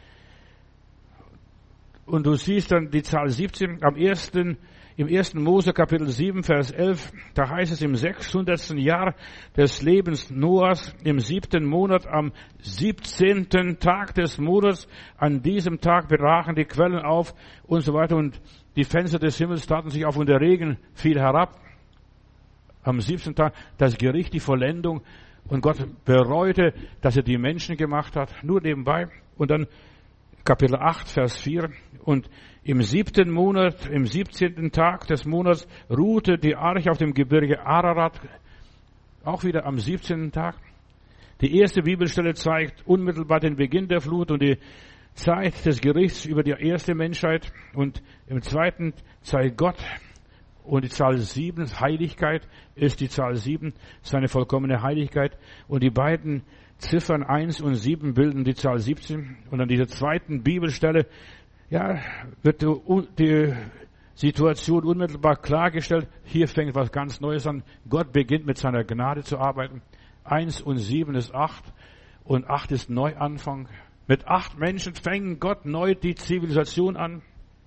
Und du siehst dann die Zahl 17 im 1. Mose Kapitel 7, Vers 11, da heißt es im 600. Jahr des Lebens Noahs, im 7. Monat, am 17. Tag des Monats, an diesem Tag brachen die Quellen auf und so weiter und die Fenster des Himmels taten sich auf und der Regen fiel herab. Am 7. Tag das Gericht, die Vollendung und Gott bereute, dass er die Menschen gemacht hat, nur nebenbei. Und dann Kapitel 8, Vers 4 und im 7. Monat, im 17. Tag des Monats ruhte die Arche auf dem Gebirge Ararat, auch wieder am 17. Tag. Die erste Bibelstelle zeigt unmittelbar den Beginn der Flut und die Zeit des Gerichts über die erste Menschheit. Und im zweiten zeigt Gott und die Zahl 7, Heiligkeit ist die Zahl 7, seine vollkommene Heiligkeit. Und die beiden Ziffern 1 und 7 bilden die Zahl 17. Und an dieser zweiten Bibelstelle, ja, wird die Situation unmittelbar klargestellt. Hier fängt was ganz Neues an. Gott beginnt mit seiner Gnade zu arbeiten. 1 und 7 ist 8 und 8 ist Neuanfang. Mit 8 Menschen fängt Gott neu die Zivilisation an.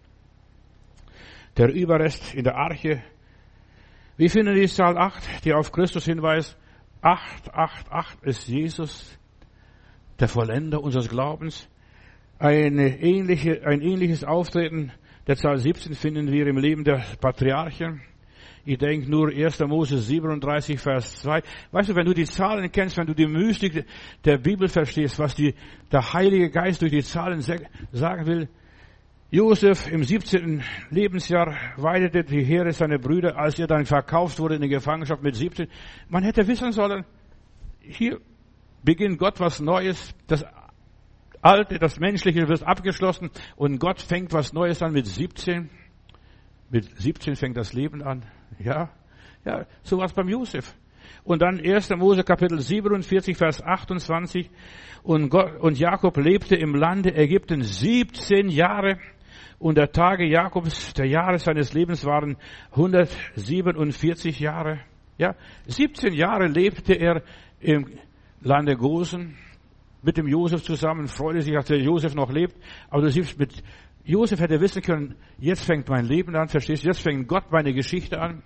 Der Überrest in der Arche. Wir finden die Zahl 8, die auf Christus hinweist. 8 ist Jesus, der Vollender unseres Glaubens. Ein ähnliches Auftreten der Zahl 17 finden wir im Leben der Patriarchen. Ich denke nur 1. Mose 37, Vers 2. Weißt du, wenn du die Zahlen kennst, wenn du die Mystik der Bibel verstehst, was der Heilige Geist durch die Zahlen sagen will. Josef im 17. Lebensjahr weidete die Herde seiner Brüder, als er dann verkauft wurde in die Gefangenschaft mit 17. Man hätte wissen sollen, hier beginnt Gott was Neues. Das Alte, das Menschliche wird abgeschlossen und Gott fängt was Neues an mit 17. Mit 17 fängt das Leben an. Ja, so war es beim Josef. Und dann 1. Mose Kapitel 47, Vers 28. Und Jakob lebte im Lande Ägypten 17 Jahre. Und der Tage Jakobs, der Jahre seines Lebens waren 147 Jahre. Ja, 17 Jahre lebte er im Lande Gosen. mit dem Josef zusammen, freute sich, dass der Josef noch lebt. Aber du siehst, mit Josef hätte wissen können, jetzt fängt mein Leben an, verstehst du? Jetzt fängt Gott meine Geschichte an.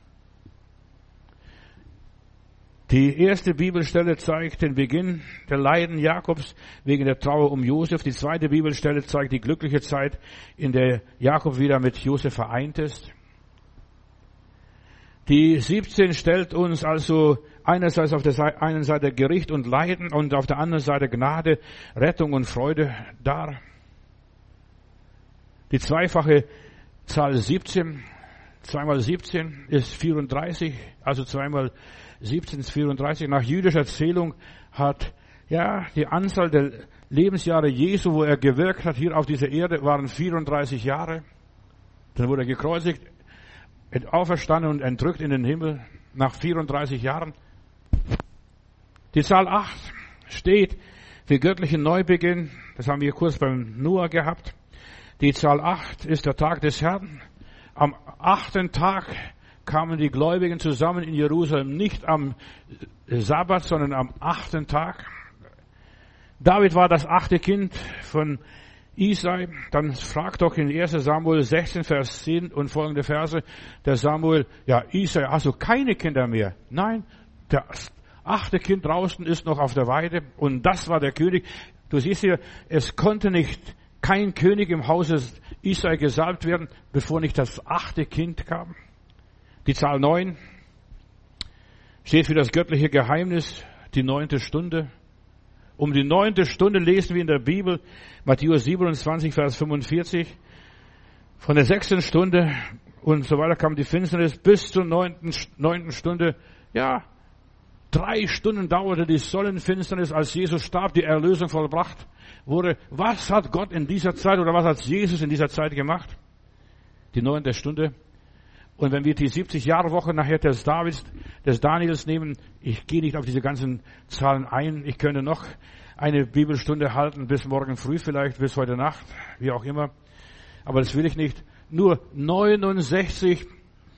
Die erste Bibelstelle zeigt den Beginn der Leiden Jakobs wegen der Trauer um Josef. Die zweite Bibelstelle zeigt die glückliche Zeit, in der Jakob wieder mit Josef vereint ist. Die 17 stellt uns also einerseits auf der einen Seite Gericht und Leiden und auf der anderen Seite Gnade, Rettung und Freude dar. Die zweifache Zahl 17, 2 mal 17 ist 34, also 2 mal 17 ist 34. Nach jüdischer Zählung hat die Anzahl der Lebensjahre Jesu, wo er gewirkt hat, hier auf dieser Erde, waren 34 Jahre. Dann wurde er gekreuzigt, auferstanden und entrückt in den Himmel nach 34 Jahren. Die Zahl 8 steht für göttlichen Neubeginn. Das haben wir kurz beim Noah gehabt. Die Zahl 8 ist der Tag des Herrn. Am 8. Tag kamen die Gläubigen zusammen in Jerusalem, nicht am Sabbat, sondern am 8. Tag. David war das 8. Kind von Isai. Dann fragt doch in 1. Samuel 16, Vers 10 und folgende Verse, der Samuel, Isai, hast du keine Kinder mehr? Nein, das 8. Kind draußen ist noch auf der Weide und das war der König. Du siehst hier, es konnte kein König im Hause Isai gesalbt werden, bevor nicht das 8. Kind kam. Die Zahl 9 steht für das göttliche Geheimnis, die 9. Stunde. Um die 9. Stunde lesen wir in der Bibel, Matthäus 27, Vers 45. Von der 6. Stunde und so weiter kam die Finsternis bis zur 9. Stunde. 3 Stunden dauerte die Sonnenfinsternis, als Jesus starb, die Erlösung vollbracht wurde. Was hat Gott in dieser Zeit oder was hat Jesus in dieser Zeit gemacht? Die 9. Stunde. Und wenn wir die 70-Jahre-Woche nachher des Daniels nehmen, ich gehe nicht auf diese ganzen Zahlen ein, ich könnte noch eine Bibelstunde halten, bis morgen früh vielleicht, bis heute Nacht, wie auch immer. Aber das will ich nicht. Nur 69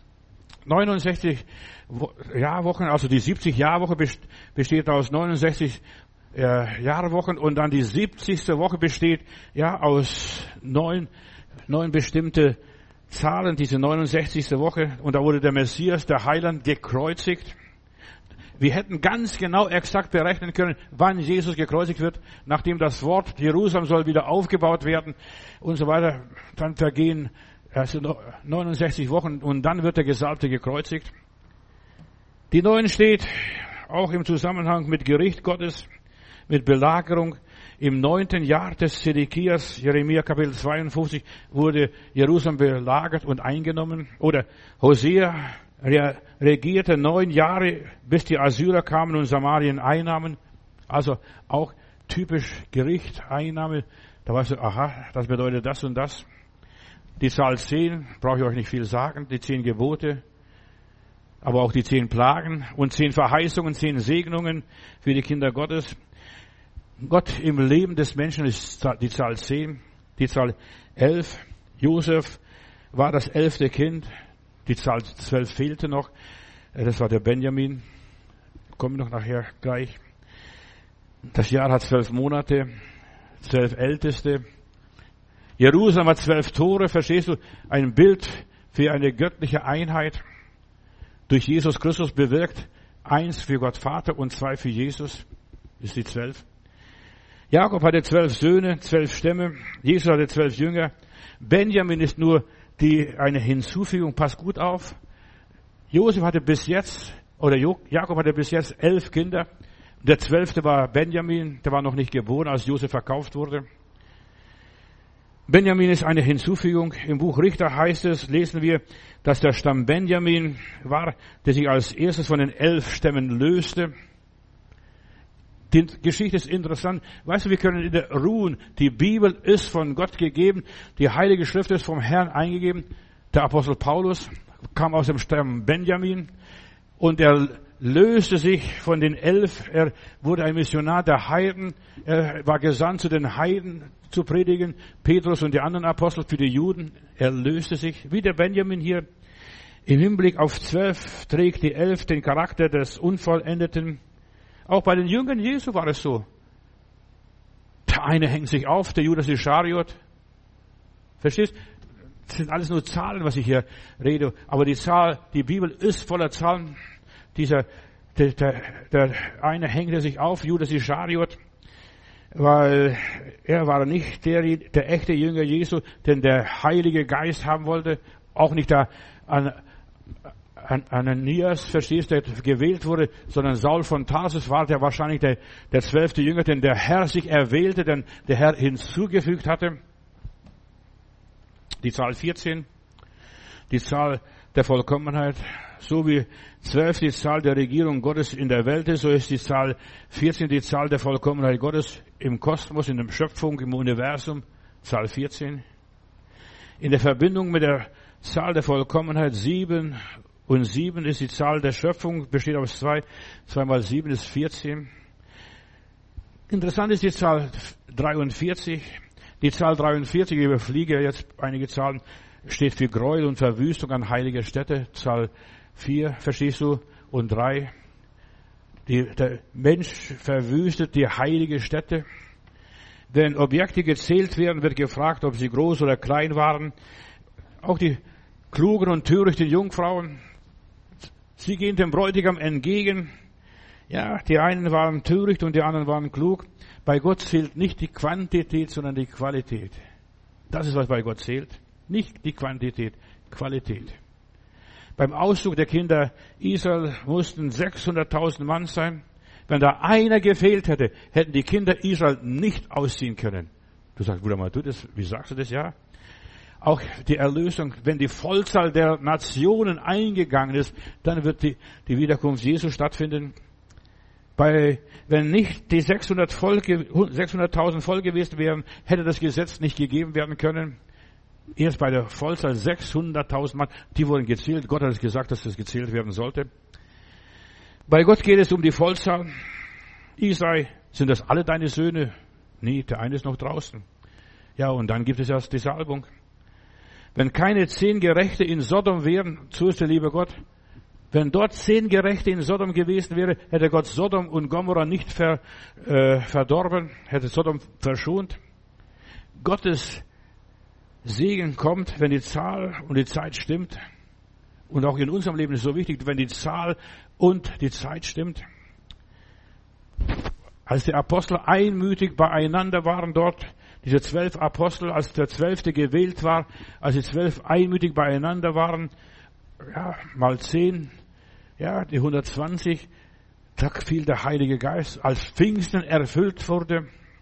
Jahrwochen, also die 70-Jahrwoche besteht aus 69 Jahrwochen und dann die 70. Woche besteht aus 9 bestimmte Zahlen, diese 69. Woche, und da wurde der Messias, der Heiland, gekreuzigt. Wir hätten ganz genau exakt berechnen können, wann Jesus gekreuzigt wird, nachdem das Wort, Jerusalem soll wieder aufgebaut werden und so weiter. Dann vergehen 69 Wochen und dann wird der Gesalbte gekreuzigt. Die 9 steht auch im Zusammenhang mit Gericht Gottes, mit Belagerung. Im 9. Jahr des Zedekias, Jeremia Kapitel 52, wurde Jerusalem belagert und eingenommen. Oder Hosea regierte 9 Jahre, bis die Assyrer kamen und Samarien einnahmen. Also auch typisch Gericht, Einnahme. Da weißt du, das bedeutet das und das. Die Zahl 10, brauche ich euch nicht viel sagen, die 10 Gebote, aber auch die 10 Plagen und 10 Verheißungen, 10 Segnungen für die Kinder Gottes. Gott im Leben des Menschen ist die Zahl 10, die Zahl 11. Josef war das 11. Kind, die Zahl 12 fehlte noch. Das war der Benjamin. Kommen wir noch nachher gleich. Das Jahr hat 12 Monate, 12 Älteste. Jerusalem hat 12 Tore, verstehst du? Ein Bild für eine göttliche Einheit. Durch Jesus Christus bewirkt 1 für Gott Vater und 2 für Jesus. Ist die 12. Jakob hatte 12 Söhne, 12 Stämme. Jesus hatte 12 Jünger. Benjamin ist nur eine Hinzufügung. Passt gut auf. Jakob hatte bis jetzt 11 Kinder. Der 12. war Benjamin. Der war noch nicht geboren, als Josef verkauft wurde. Benjamin ist eine Hinzufügung. Im Buch Richter lesen wir, dass der Stamm Benjamin war, der sich als erstes von den 11 Stämmen löste. Die Geschichte ist interessant. Weißt du, wir können in der ruhen. Die Bibel ist von Gott gegeben. Die Heilige Schrift ist vom Herrn eingegeben. Der Apostel Paulus kam aus dem Stamm Benjamin und er löste sich von den 11. Er wurde ein Missionar der Heiden. Er war gesandt zu den Heiden zu predigen. Petrus und die anderen Apostel für die Juden. Er löste sich, wie der Benjamin hier. Im Hinblick auf 12 trägt die 11 den Charakter des Unvollendeten. Auch bei den Jüngern Jesu war es so. Der eine hängt sich auf, der Judas Ischariot. Verstehst? Das sind alles nur Zahlen, was ich hier rede. Aber die Bibel ist voller Zahlen. Der eine hängte sich auf, Judas Ischariot, weil er war nicht der echte Jünger Jesu, den der Heilige Geist haben wollte. Auch nicht der Ananias, verstehst du, der gewählt wurde, sondern Saul von Tarsus war der wahrscheinlich der 12. Jünger, den der Herr sich erwählte, den der Herr hinzugefügt hatte. Die Zahl 14, die Zahl der Vollkommenheit, so wie 12 die Zahl der Regierung Gottes in der Welt ist, so ist die Zahl 14 die Zahl der Vollkommenheit Gottes im Kosmos, in der Schöpfung, im Universum, Zahl 14. In der Verbindung mit der Zahl der Vollkommenheit 7 und 7 ist die Zahl der Schöpfung, besteht aus 2. 2 mal 7 ist 14. Interessant ist die Zahl 43. Die Zahl 43, ich überfliege jetzt einige Zahlen, steht für Gräuel und Verwüstung an heiliger Stätte. Zahl 4, verstehst du? Und 3. Der Mensch verwüstet die heilige Stätte. Wenn Objekte gezählt werden, wird gefragt, ob sie groß oder klein waren. Auch die klugen und törichten Jungfrauen, sie gehen dem Bräutigam entgegen. Ja, die einen waren töricht und die anderen waren klug. Bei Gott zählt nicht die Quantität, sondern die Qualität. Das ist, was bei Gott zählt. Nicht die Quantität, Qualität. Beim Auszug der Kinder Israel mussten 600.000 Mann sein. Wenn da einer gefehlt hätte, hätten die Kinder Israel nicht ausziehen können. Du sagst, Bruder Matthäus, wie sagst du das? Ja. Auch die Erlösung, wenn die Vollzahl der Nationen eingegangen ist, dann wird die Wiederkunft Jesu stattfinden. Wenn nicht die 600.000 voll gewesen wären, hätte das Gesetz nicht gegeben werden können. Erst bei der Vollzahl 600.000 Mann, die wurden gezählt. Gott hat es gesagt, dass das gezählt werden sollte. Bei Gott geht es um die Vollzahl. Isai, sind das alle deine Söhne? Nee, der eine ist noch draußen. Ja, und dann gibt es erst die Salbung. Wenn keine 10 Gerechte in Sodom wären, so ist der liebe Gott. Wenn dort 10 Gerechte in Sodom gewesen wäre, hätte Gott Sodom und Gomorra nicht verdorben, hätte Sodom verschont. Gottes Segen kommt, wenn die Zahl und die Zeit stimmt. Und auch in unserem Leben ist es so wichtig, wenn die Zahl und die Zeit stimmt. Als die Apostel einmütig beieinander waren dort, diese 12 Apostel, als der 12. gewählt war, als die 12 einmütig beieinander waren, ja, mal 10, ja, die 120, da fiel der Heilige Geist, als Pfingsten erfüllt wurde.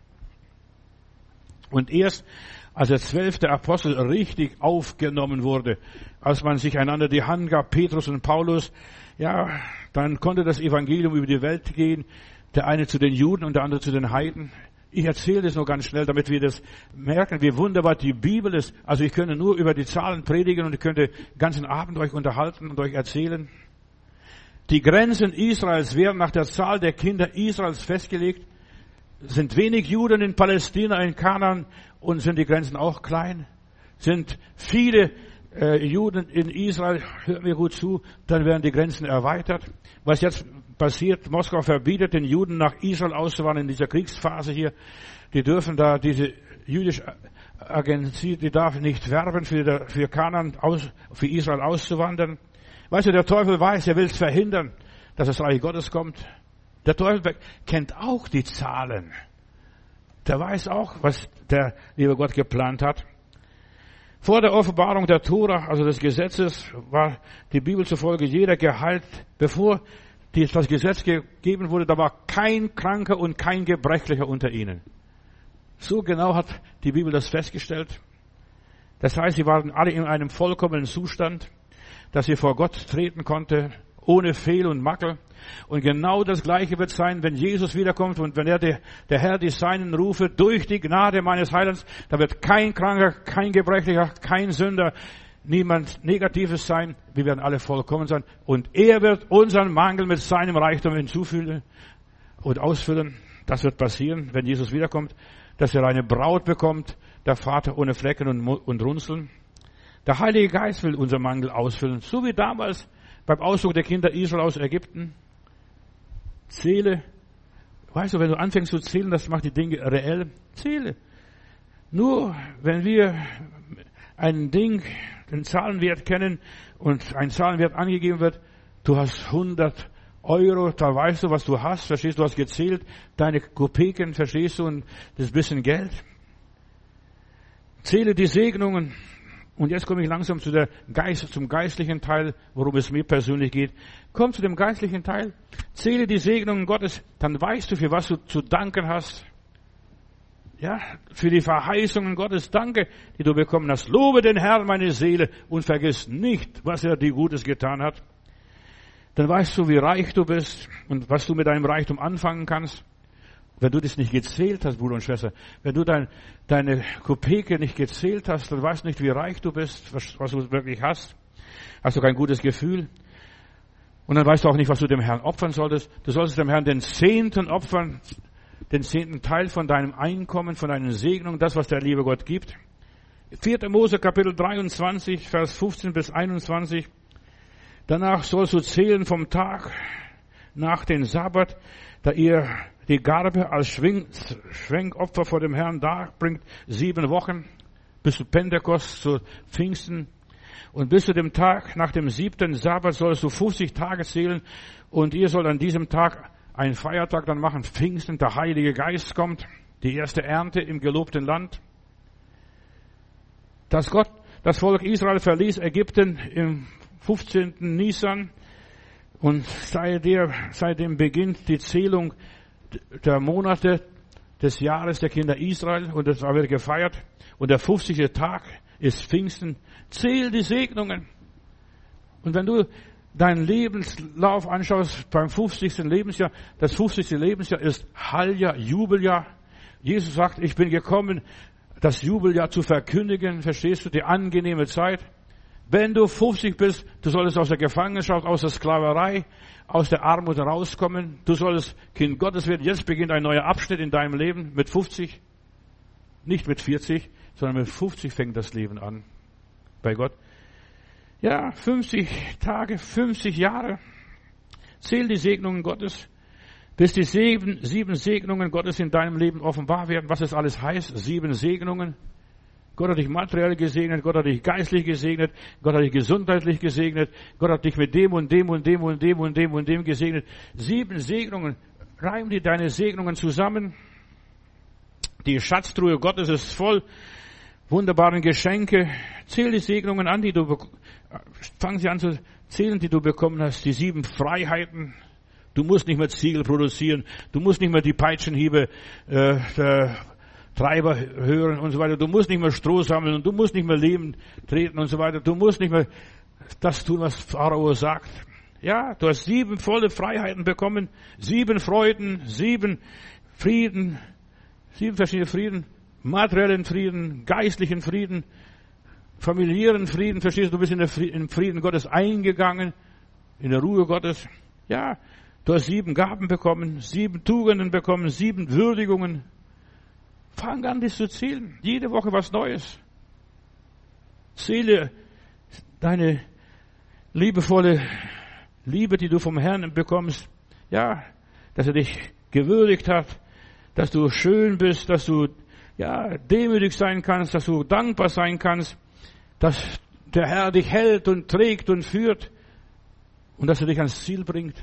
Und erst als der 12. Apostel richtig aufgenommen wurde, als man sich einander die Hand gab, Petrus und Paulus, ja, dann konnte das Evangelium über die Welt gehen, der eine zu den Juden und der andere zu den Heiden. Ich erzähle das nur ganz schnell, damit wir das merken, wie wunderbar die Bibel ist. Also ich könnte nur über die Zahlen predigen und ich könnte den ganzen Abend euch unterhalten und euch erzählen. Die Grenzen Israels werden nach der Zahl der Kinder Israels festgelegt. Sind wenig Juden in Palästina, in Kanaan und sind die Grenzen auch klein? Sind viele Juden in Israel, hört mir gut zu, dann werden die Grenzen erweitert. Was jetzt passiert, Moskau verbietet den Juden nach Israel auszuwandern in dieser Kriegsphase hier. Die dürfen da, diese jüdische Agentur, die darf nicht werben für Kanaan, für Israel auszuwandern. Weißt du, der Teufel weiß, er will es verhindern, dass das Reich Gottes kommt. Der Teufel kennt auch die Zahlen. Der weiß auch, was der liebe Gott geplant hat. Vor der Offenbarung der Tora, also des Gesetzes, war die Bibel zufolge jeder geheilt. Bevor das Gesetz gegeben wurde, da war kein Kranker und kein Gebrechlicher unter ihnen. So genau hat die Bibel das festgestellt. Das heißt, sie waren alle in einem vollkommenen Zustand, dass sie vor Gott treten konnte, ohne Fehl und Makel. Und genau das Gleiche wird sein, wenn Jesus wiederkommt und wenn der Herr die Seinen rufe, durch die Gnade meines Heilands, da wird kein Kranker, kein Gebrechlicher, kein Sünder, niemand Negatives sein. Wir werden alle vollkommen sein. Und er wird unseren Mangel mit seinem Reichtum hinzufügen und ausfüllen. Das wird passieren, wenn Jesus wiederkommt, dass er eine Braut bekommt, der Vater ohne Flecken und Runzeln. Der Heilige Geist will unseren Mangel ausfüllen, so wie damals beim Auszug der Kinder Israel aus Ägypten. Zähle Weißt du, wenn du anfängst zu zählen, das macht die Dinge reell. Zähle. Nur wenn wir ein Ding, den Zahlenwert kennen und ein Zahlenwert angegeben wird, du hast 100 Euro, da weißt du, was du hast, verstehst du, hast gezählt, deine Kopeken, verstehst du, und das bisschen Geld. Zähle die Segnungen. Und jetzt komme ich langsam zum geistlichen Teil, worum es mir persönlich geht. Komm zu dem geistlichen Teil. Zähle die Segnungen Gottes, dann weißt du, für was du zu danken hast. Ja, für die Verheißungen Gottes danke, die du bekommen hast. Lobe den Herrn, meine Seele, und vergiss nicht, was er dir Gutes getan hat. Dann weißt du, wie reich du bist und was du mit deinem Reichtum anfangen kannst. Wenn du das nicht gezählt hast, Bruder und Schwester, wenn du deine Kopeke nicht gezählt hast, dann weißt du nicht, wie reich du bist, was du wirklich hast. Hast du kein gutes Gefühl. Und dann weißt du auch nicht, was du dem Herrn opfern solltest. Du solltest dem Herrn den 10. opfern, den 10. Teil von deinem Einkommen, von deinen Segnungen, das, was der liebe Gott gibt. 4. Mose, Kapitel 23, Vers 15 bis 21. Danach sollst du zählen vom Tag nach den Sabbat, da ihr die Garbe als Schwenkopfer vor dem Herrn darbringt, 7 Wochen, bis zu Pentekost, zu Pfingsten. Und bis zu dem Tag nach dem 7. Sabbat sollst du 50 Tage zählen. Und ihr sollt an diesem Tag einen Feiertag dann machen, Pfingsten, der Heilige Geist kommt, die erste Ernte im gelobten Land. Das Volk Israel verließ Ägypten im 15. Nisan. Und seitdem beginnt die Zählung der Monate des Jahres der Kinder Israel, und das wird gefeiert. Und der 50. Tag ist Pfingsten. Zähl die Segnungen. Und wenn du deinen Lebenslauf anschaust beim 50. Lebensjahr, das 50. Lebensjahr ist Halljahr, Jubeljahr. Jesus sagt, ich bin gekommen, das Jubeljahr zu verkündigen. Verstehst du, die angenehme Zeit? Wenn du 50 bist, du solltest aus der Gefangenschaft, aus der Sklaverei, aus der Armut rauskommen. Du solltest Kind Gottes werden. Jetzt beginnt ein neuer Abschnitt in deinem Leben mit 50. Nicht mit 40, sondern mit 50 fängt das Leben an. Bei Gott. Ja, 50 Tage, 50 Jahre. Zähl die Segnungen Gottes, bis die 7 Segnungen Gottes in deinem Leben offenbar werden. Was es alles heißt, 7 Segnungen. Gott hat dich materiell gesegnet, Gott hat dich geistlich gesegnet, Gott hat dich gesundheitlich gesegnet, Gott hat dich mit dem und dem und dem und dem und dem und dem gesegnet. 7 Segnungen, reim dir deine Segnungen zusammen. Die Schatztruhe Gottes ist voll wunderbaren Geschenke. Zähl die Segnungen an, fang sie an zu zählen, die du bekommen hast. Die 7 Freiheiten. Du musst nicht mehr Ziegel produzieren, du musst nicht mehr die Peitschenhiebe der Treiber hören und so weiter. Du musst nicht mehr Stroh sammeln und du musst nicht mehr Leben treten und so weiter. Du musst nicht mehr das tun, was Pharao sagt. Ja, du hast 7 volle Freiheiten bekommen, 7 Freuden, 7 Frieden, 7 verschiedene Frieden, materiellen Frieden, geistlichen Frieden, familiären Frieden. Verstehst du, du bist in den Frieden Gottes eingegangen, in der Ruhe Gottes. Ja, du hast 7 Gaben bekommen, 7 Tugenden bekommen, 7 Würdigungen. Fang an, dies zu zählen. Jede Woche was Neues. Zähle deine liebevolle Liebe, die du vom Herrn bekommst. Ja, dass er dich gewürdigt hat, dass du schön bist, dass du demütig sein kannst, dass du dankbar sein kannst, dass der Herr dich hält und trägt und führt und dass er dich ans Ziel bringt.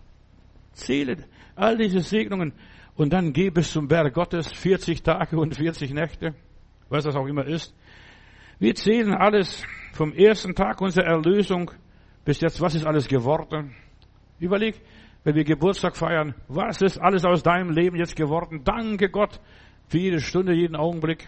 Zähle all diese Segnungen. Und dann geh bis zum Berg Gottes, 40 Tage und 40 Nächte, was das auch immer ist. Wir zählen alles vom ersten Tag unserer Erlösung bis jetzt, was ist alles geworden. Überleg, wenn wir Geburtstag feiern, was ist alles aus deinem Leben jetzt geworden? Danke Gott für jede Stunde, jeden Augenblick.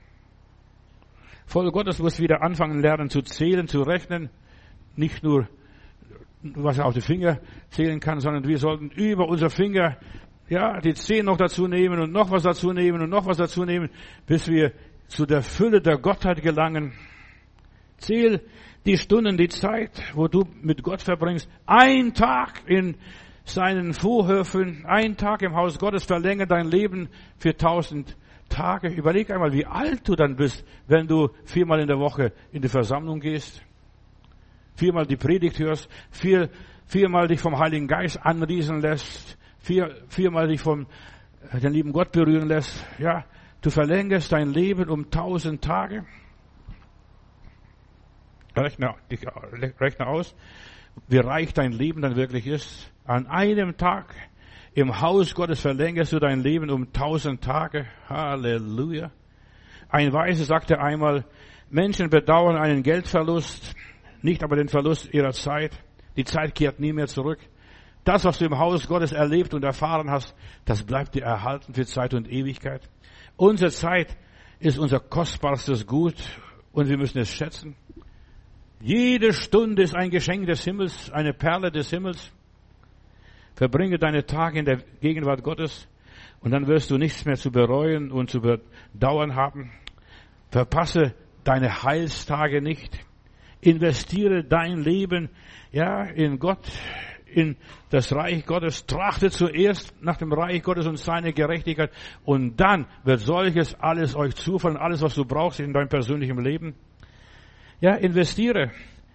Volk Gottes muss wieder anfangen lernen zu zählen, zu rechnen. Nicht nur, was er auf die Finger zählen kann, sondern wir sollten über unsere Finger die 10 noch dazu nehmen und noch was dazu nehmen und noch was dazu nehmen, bis wir zu der Fülle der Gottheit gelangen. Zähl die Stunden, die Zeit, wo du mit Gott verbringst. Ein Tag in seinen Vorhöfen, ein Tag im Haus Gottes, verlängere dein Leben für 1000 Tage. Überleg einmal, wie alt du dann bist, wenn du 4-mal in der Woche in die Versammlung gehst, 4-mal die Predigt hörst, 4-mal dich vom Heiligen Geist anrieseln lässt, viermal dich vom den lieben Gott berühren lässt. Ja, du verlängerst dein Leben um 1000 Tage. Rechne aus, wie reich dein Leben dann wirklich ist. An einem Tag im Haus Gottes verlängerst du dein Leben um 1000 Tage. Halleluja. Ein Weise sagte einmal, Menschen bedauern einen Geldverlust, nicht aber den Verlust ihrer Zeit. Die Zeit kehrt nie mehr zurück. Das, was du im Haus Gottes erlebt und erfahren hast, das bleibt dir erhalten für Zeit und Ewigkeit. Unsere Zeit ist unser kostbarstes Gut und wir müssen es schätzen. Jede Stunde ist ein Geschenk des Himmels, eine Perle des Himmels. Verbringe deine Tage in der Gegenwart Gottes und dann wirst du nichts mehr zu bereuen und zu bedauern haben. Verpasse deine Heilstage nicht. Investiere dein Leben, ja, in Gott, in das Reich Gottes. Trachte zuerst nach dem Reich Gottes und seine Gerechtigkeit und dann wird solches alles euch zufallen, alles, was du brauchst in deinem persönlichen Leben. Ja, investiere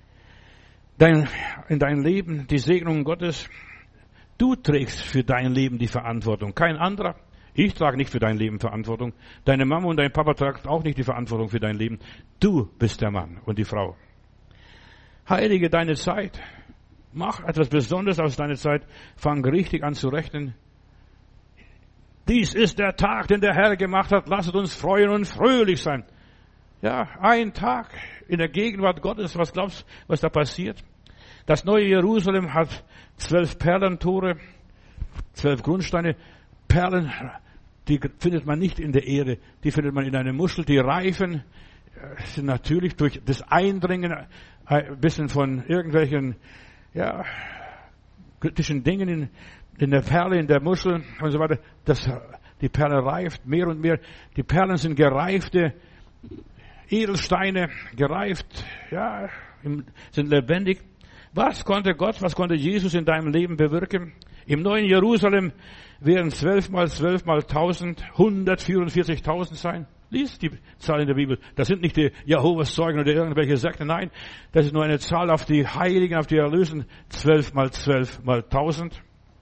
in dein Leben die Segnungen Gottes. Du trägst für dein Leben die Verantwortung, kein anderer. Ich trage nicht für dein Leben Verantwortung. Deine Mama und dein Papa tragen auch nicht die Verantwortung für dein Leben. Du bist der Mann und die Frau. Heilige deine Zeit. Mach etwas Besonderes aus deiner Zeit. Fang richtig an zu rechnen. Dies ist der Tag, den der Herr gemacht hat. Lasset uns freuen und fröhlich sein. Ja, ein Tag in der Gegenwart Gottes. Was glaubst du, was da passiert? Das neue Jerusalem hat 12 Perlentore, 12 Grundsteine. Perlen, die findet man nicht in der Erde. Die findet man in einer Muschel. Die reifen sind natürlich durch das Eindringen ein bisschen von irgendwelchen, ja, kritischen Dingen in der Perle, in der Muschel und so weiter. Die Perle reift mehr und mehr. Die Perlen sind gereifte Edelsteine, gereift, ja, sind lebendig. Was konnte Gott, was konnte Jesus in deinem Leben bewirken? Im neuen Jerusalem werden 12 mal 12 mal 1000, 144.000 sein. Lies die Zahl in der Bibel. Das sind nicht die Jehovas Zeugen oder irgendwelche Sekten. Nein, das ist nur eine Zahl auf die Heiligen, auf die Erlösen. 12 mal 12 mal 1000.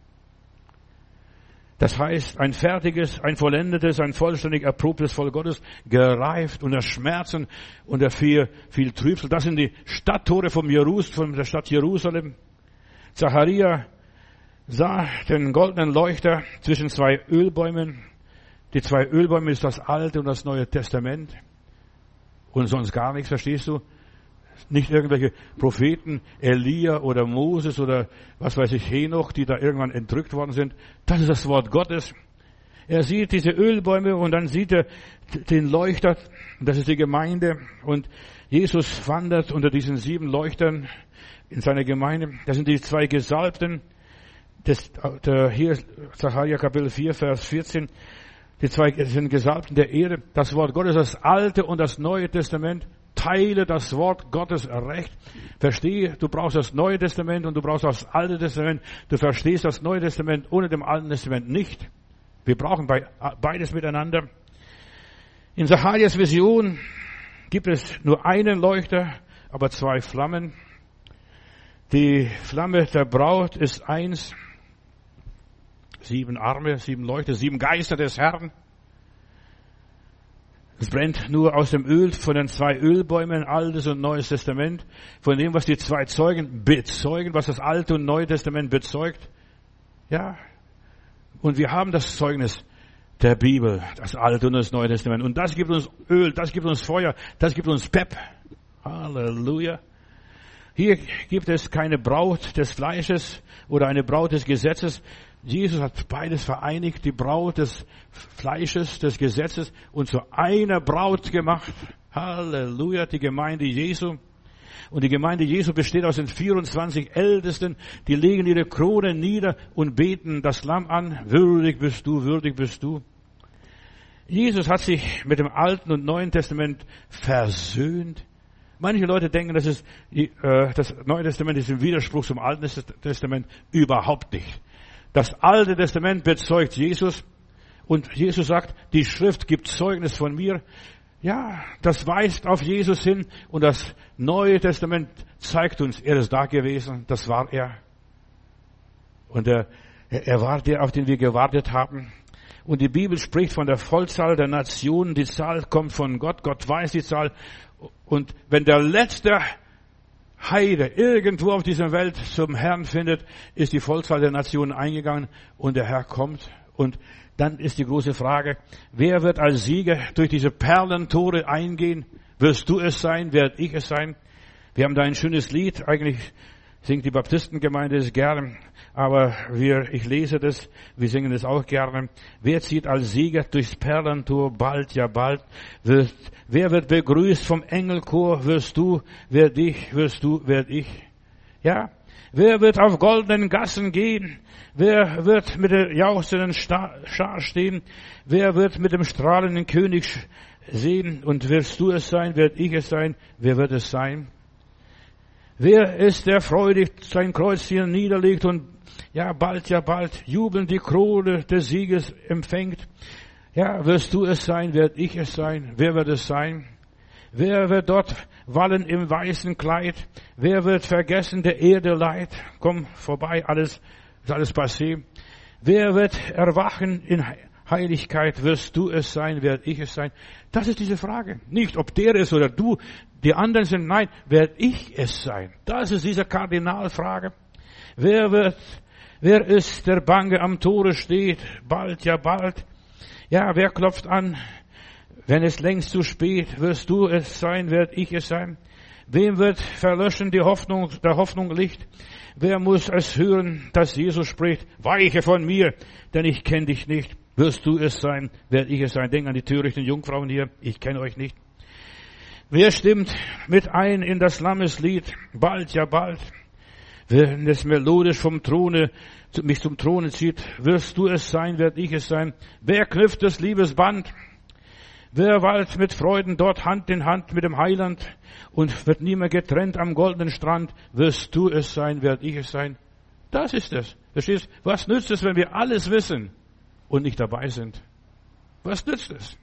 Das heißt, ein fertiges, ein vollendetes, ein vollständig erprobtes Volk Gottes, gereift unter Schmerzen, unter viel Trübsal. Das sind die Stadttore von der Stadt Jerusalem. Zacharia sah den goldenen Leuchter zwischen 2 Ölbäumen. Die 2 Ölbäume ist das Alte und das Neue Testament. Und sonst gar nichts, verstehst du? Nicht irgendwelche Propheten, Elia oder Moses oder was weiß ich, Henoch, die da irgendwann entrückt worden sind. Das ist das Wort Gottes. Er sieht diese Ölbäume und dann sieht er den Leuchter. Das ist die Gemeinde. Und Jesus wandert unter diesen 7 Leuchtern in seiner Gemeinde. Das sind die 2 Gesalbten. Hier Sacharja Kapitel 4, Vers 14. Die 2 sind Gesalbten der Erde. Das Wort Gottes, das Alte und das Neue Testament. Teile das Wort Gottes recht. Verstehe, du brauchst das Neue Testament und du brauchst das Alte Testament. Du verstehst das Neue Testament ohne dem Alten Testament nicht. Wir brauchen beides miteinander. In Zacharias Vision gibt es nur einen Leuchter, aber 2 Flammen. Die Flamme der Braut ist eins. 7 Arme, 7 Leuchter, 7 Geister des Herrn. Es brennt nur aus dem Öl von den 2 Ölbäumen, Altes und Neues Testament, von dem, was die 2 Zeugen bezeugen, was das Alte und Neue Testament bezeugt. Ja. Und wir haben das Zeugnis der Bibel, das Alte und das Neue Testament. Und das gibt uns Öl, das gibt uns Feuer, das gibt uns Pep. Halleluja. Hier gibt es keine Braut des Fleisches oder eine Braut des Gesetzes. Jesus hat beides vereinigt, die Braut des Fleisches, des Gesetzes und zu einer Braut gemacht. Halleluja, die Gemeinde Jesu. Und die Gemeinde Jesu besteht aus den 24 Ältesten, die legen ihre Krone nieder und beten das Lamm an. Würdig bist du, würdig bist du. Jesus hat sich mit dem Alten und Neuen Testament versöhnt. Manche Leute denken, das Neue Testament ist im Widerspruch zum Alten Testament. Überhaupt nicht. Das Alte Testament bezeugt Jesus und Jesus sagt, die Schrift gibt Zeugnis von mir. Ja, das weist auf Jesus hin und das Neue Testament zeigt uns, er ist da gewesen, das war er. Und er Er war der, auf den wir gewartet haben. Und die Bibel spricht von der Vollzahl der Nationen. Die Zahl kommt von Gott. Gott weiß die Zahl. Und wenn der letzte Heide irgendwo auf dieser Welt zum Herrn findet, ist die Vollzahl der Nationen eingegangen und der Herr kommt. Und dann ist die große Frage, wer wird als Sieger durch diese Perlentore eingehen? Wirst du es sein? Werd ich es sein? Wir haben da ein schönes Lied. Eigentlich singt die Baptistengemeinde es gerne. Aber ich lese das, wir singen es auch gerne. Wer zieht als Sieger durchs Perlentor bald, ja bald? Wer wird begrüßt vom Engelchor? Wirst du, werd ich, wirst du, werd ich? Ja. Wer wird auf goldenen Gassen gehen? Wer wird mit der jauchzenden Schar stehen? Wer wird mit dem strahlenden König sehen? Und wirst du es sein? Werd ich es sein? Wer wird es sein? Wer ist der freudig sein Kreuz hier niederlegt und ja bald jubelnd die Krone des Sieges empfängt? Ja, wirst du es sein? Werd ich es sein? Wer wird es sein? Wer wird dort wallen im weißen Kleid? Wer wird vergessen der Erde Leid? Komm vorbei, ist alles passé. Wer wird erwachen in Heiligkeit? Wirst du es sein? Werd ich es sein? Das ist diese Frage. Nicht, ob der ist oder du, die anderen sind. Nein, werd ich es sein? Das ist diese Kardinalfrage. Wer ist, der bange am Tore steht? Bald, ja bald. Ja, wer klopft an? Wenn es längst zu spät, wirst du es sein, werd ich es sein? Wem wird verlöschen der Hoffnung Licht? Wer muss es hören, dass Jesus spricht? Weiche von mir, denn ich kenne dich nicht. Wirst du es sein, werd ich es sein? Denk an die törichten Jungfrauen hier, ich kenne euch nicht. Wer stimmt mit ein in das Lammeslied? Bald, ja bald. Wenn es melodisch mich zum Throne zieht, wirst du es sein, werd ich es sein? Wer knüpft das Liebesband? Wer weilt mit Freuden dort Hand in Hand mit dem Heiland und wird nie mehr getrennt am goldenen Strand? Wirst du es sein, werd ich es sein? Das ist es. Verstehst? Was nützt es, wenn wir alles wissen und nicht dabei sind? Was nützt es?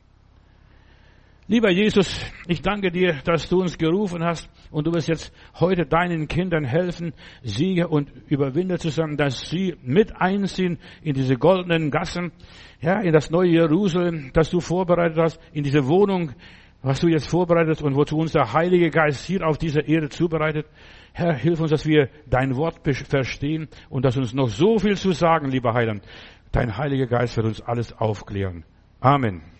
Lieber Jesus, ich danke dir, dass du uns gerufen hast und du wirst jetzt heute deinen Kindern helfen, Sieger und Überwinder zu sein, dass sie mit einziehen in diese goldenen Gassen, ja, in das neue Jerusalem, das du vorbereitet hast, in diese Wohnung, was du jetzt vorbereitet und wozu uns der Heilige Geist hier auf dieser Erde zubereitet. Herr, hilf uns, dass wir dein Wort verstehen und dass uns noch so viel zu sagen, lieber Heiland. Dein Heiliger Geist wird uns alles aufklären. Amen.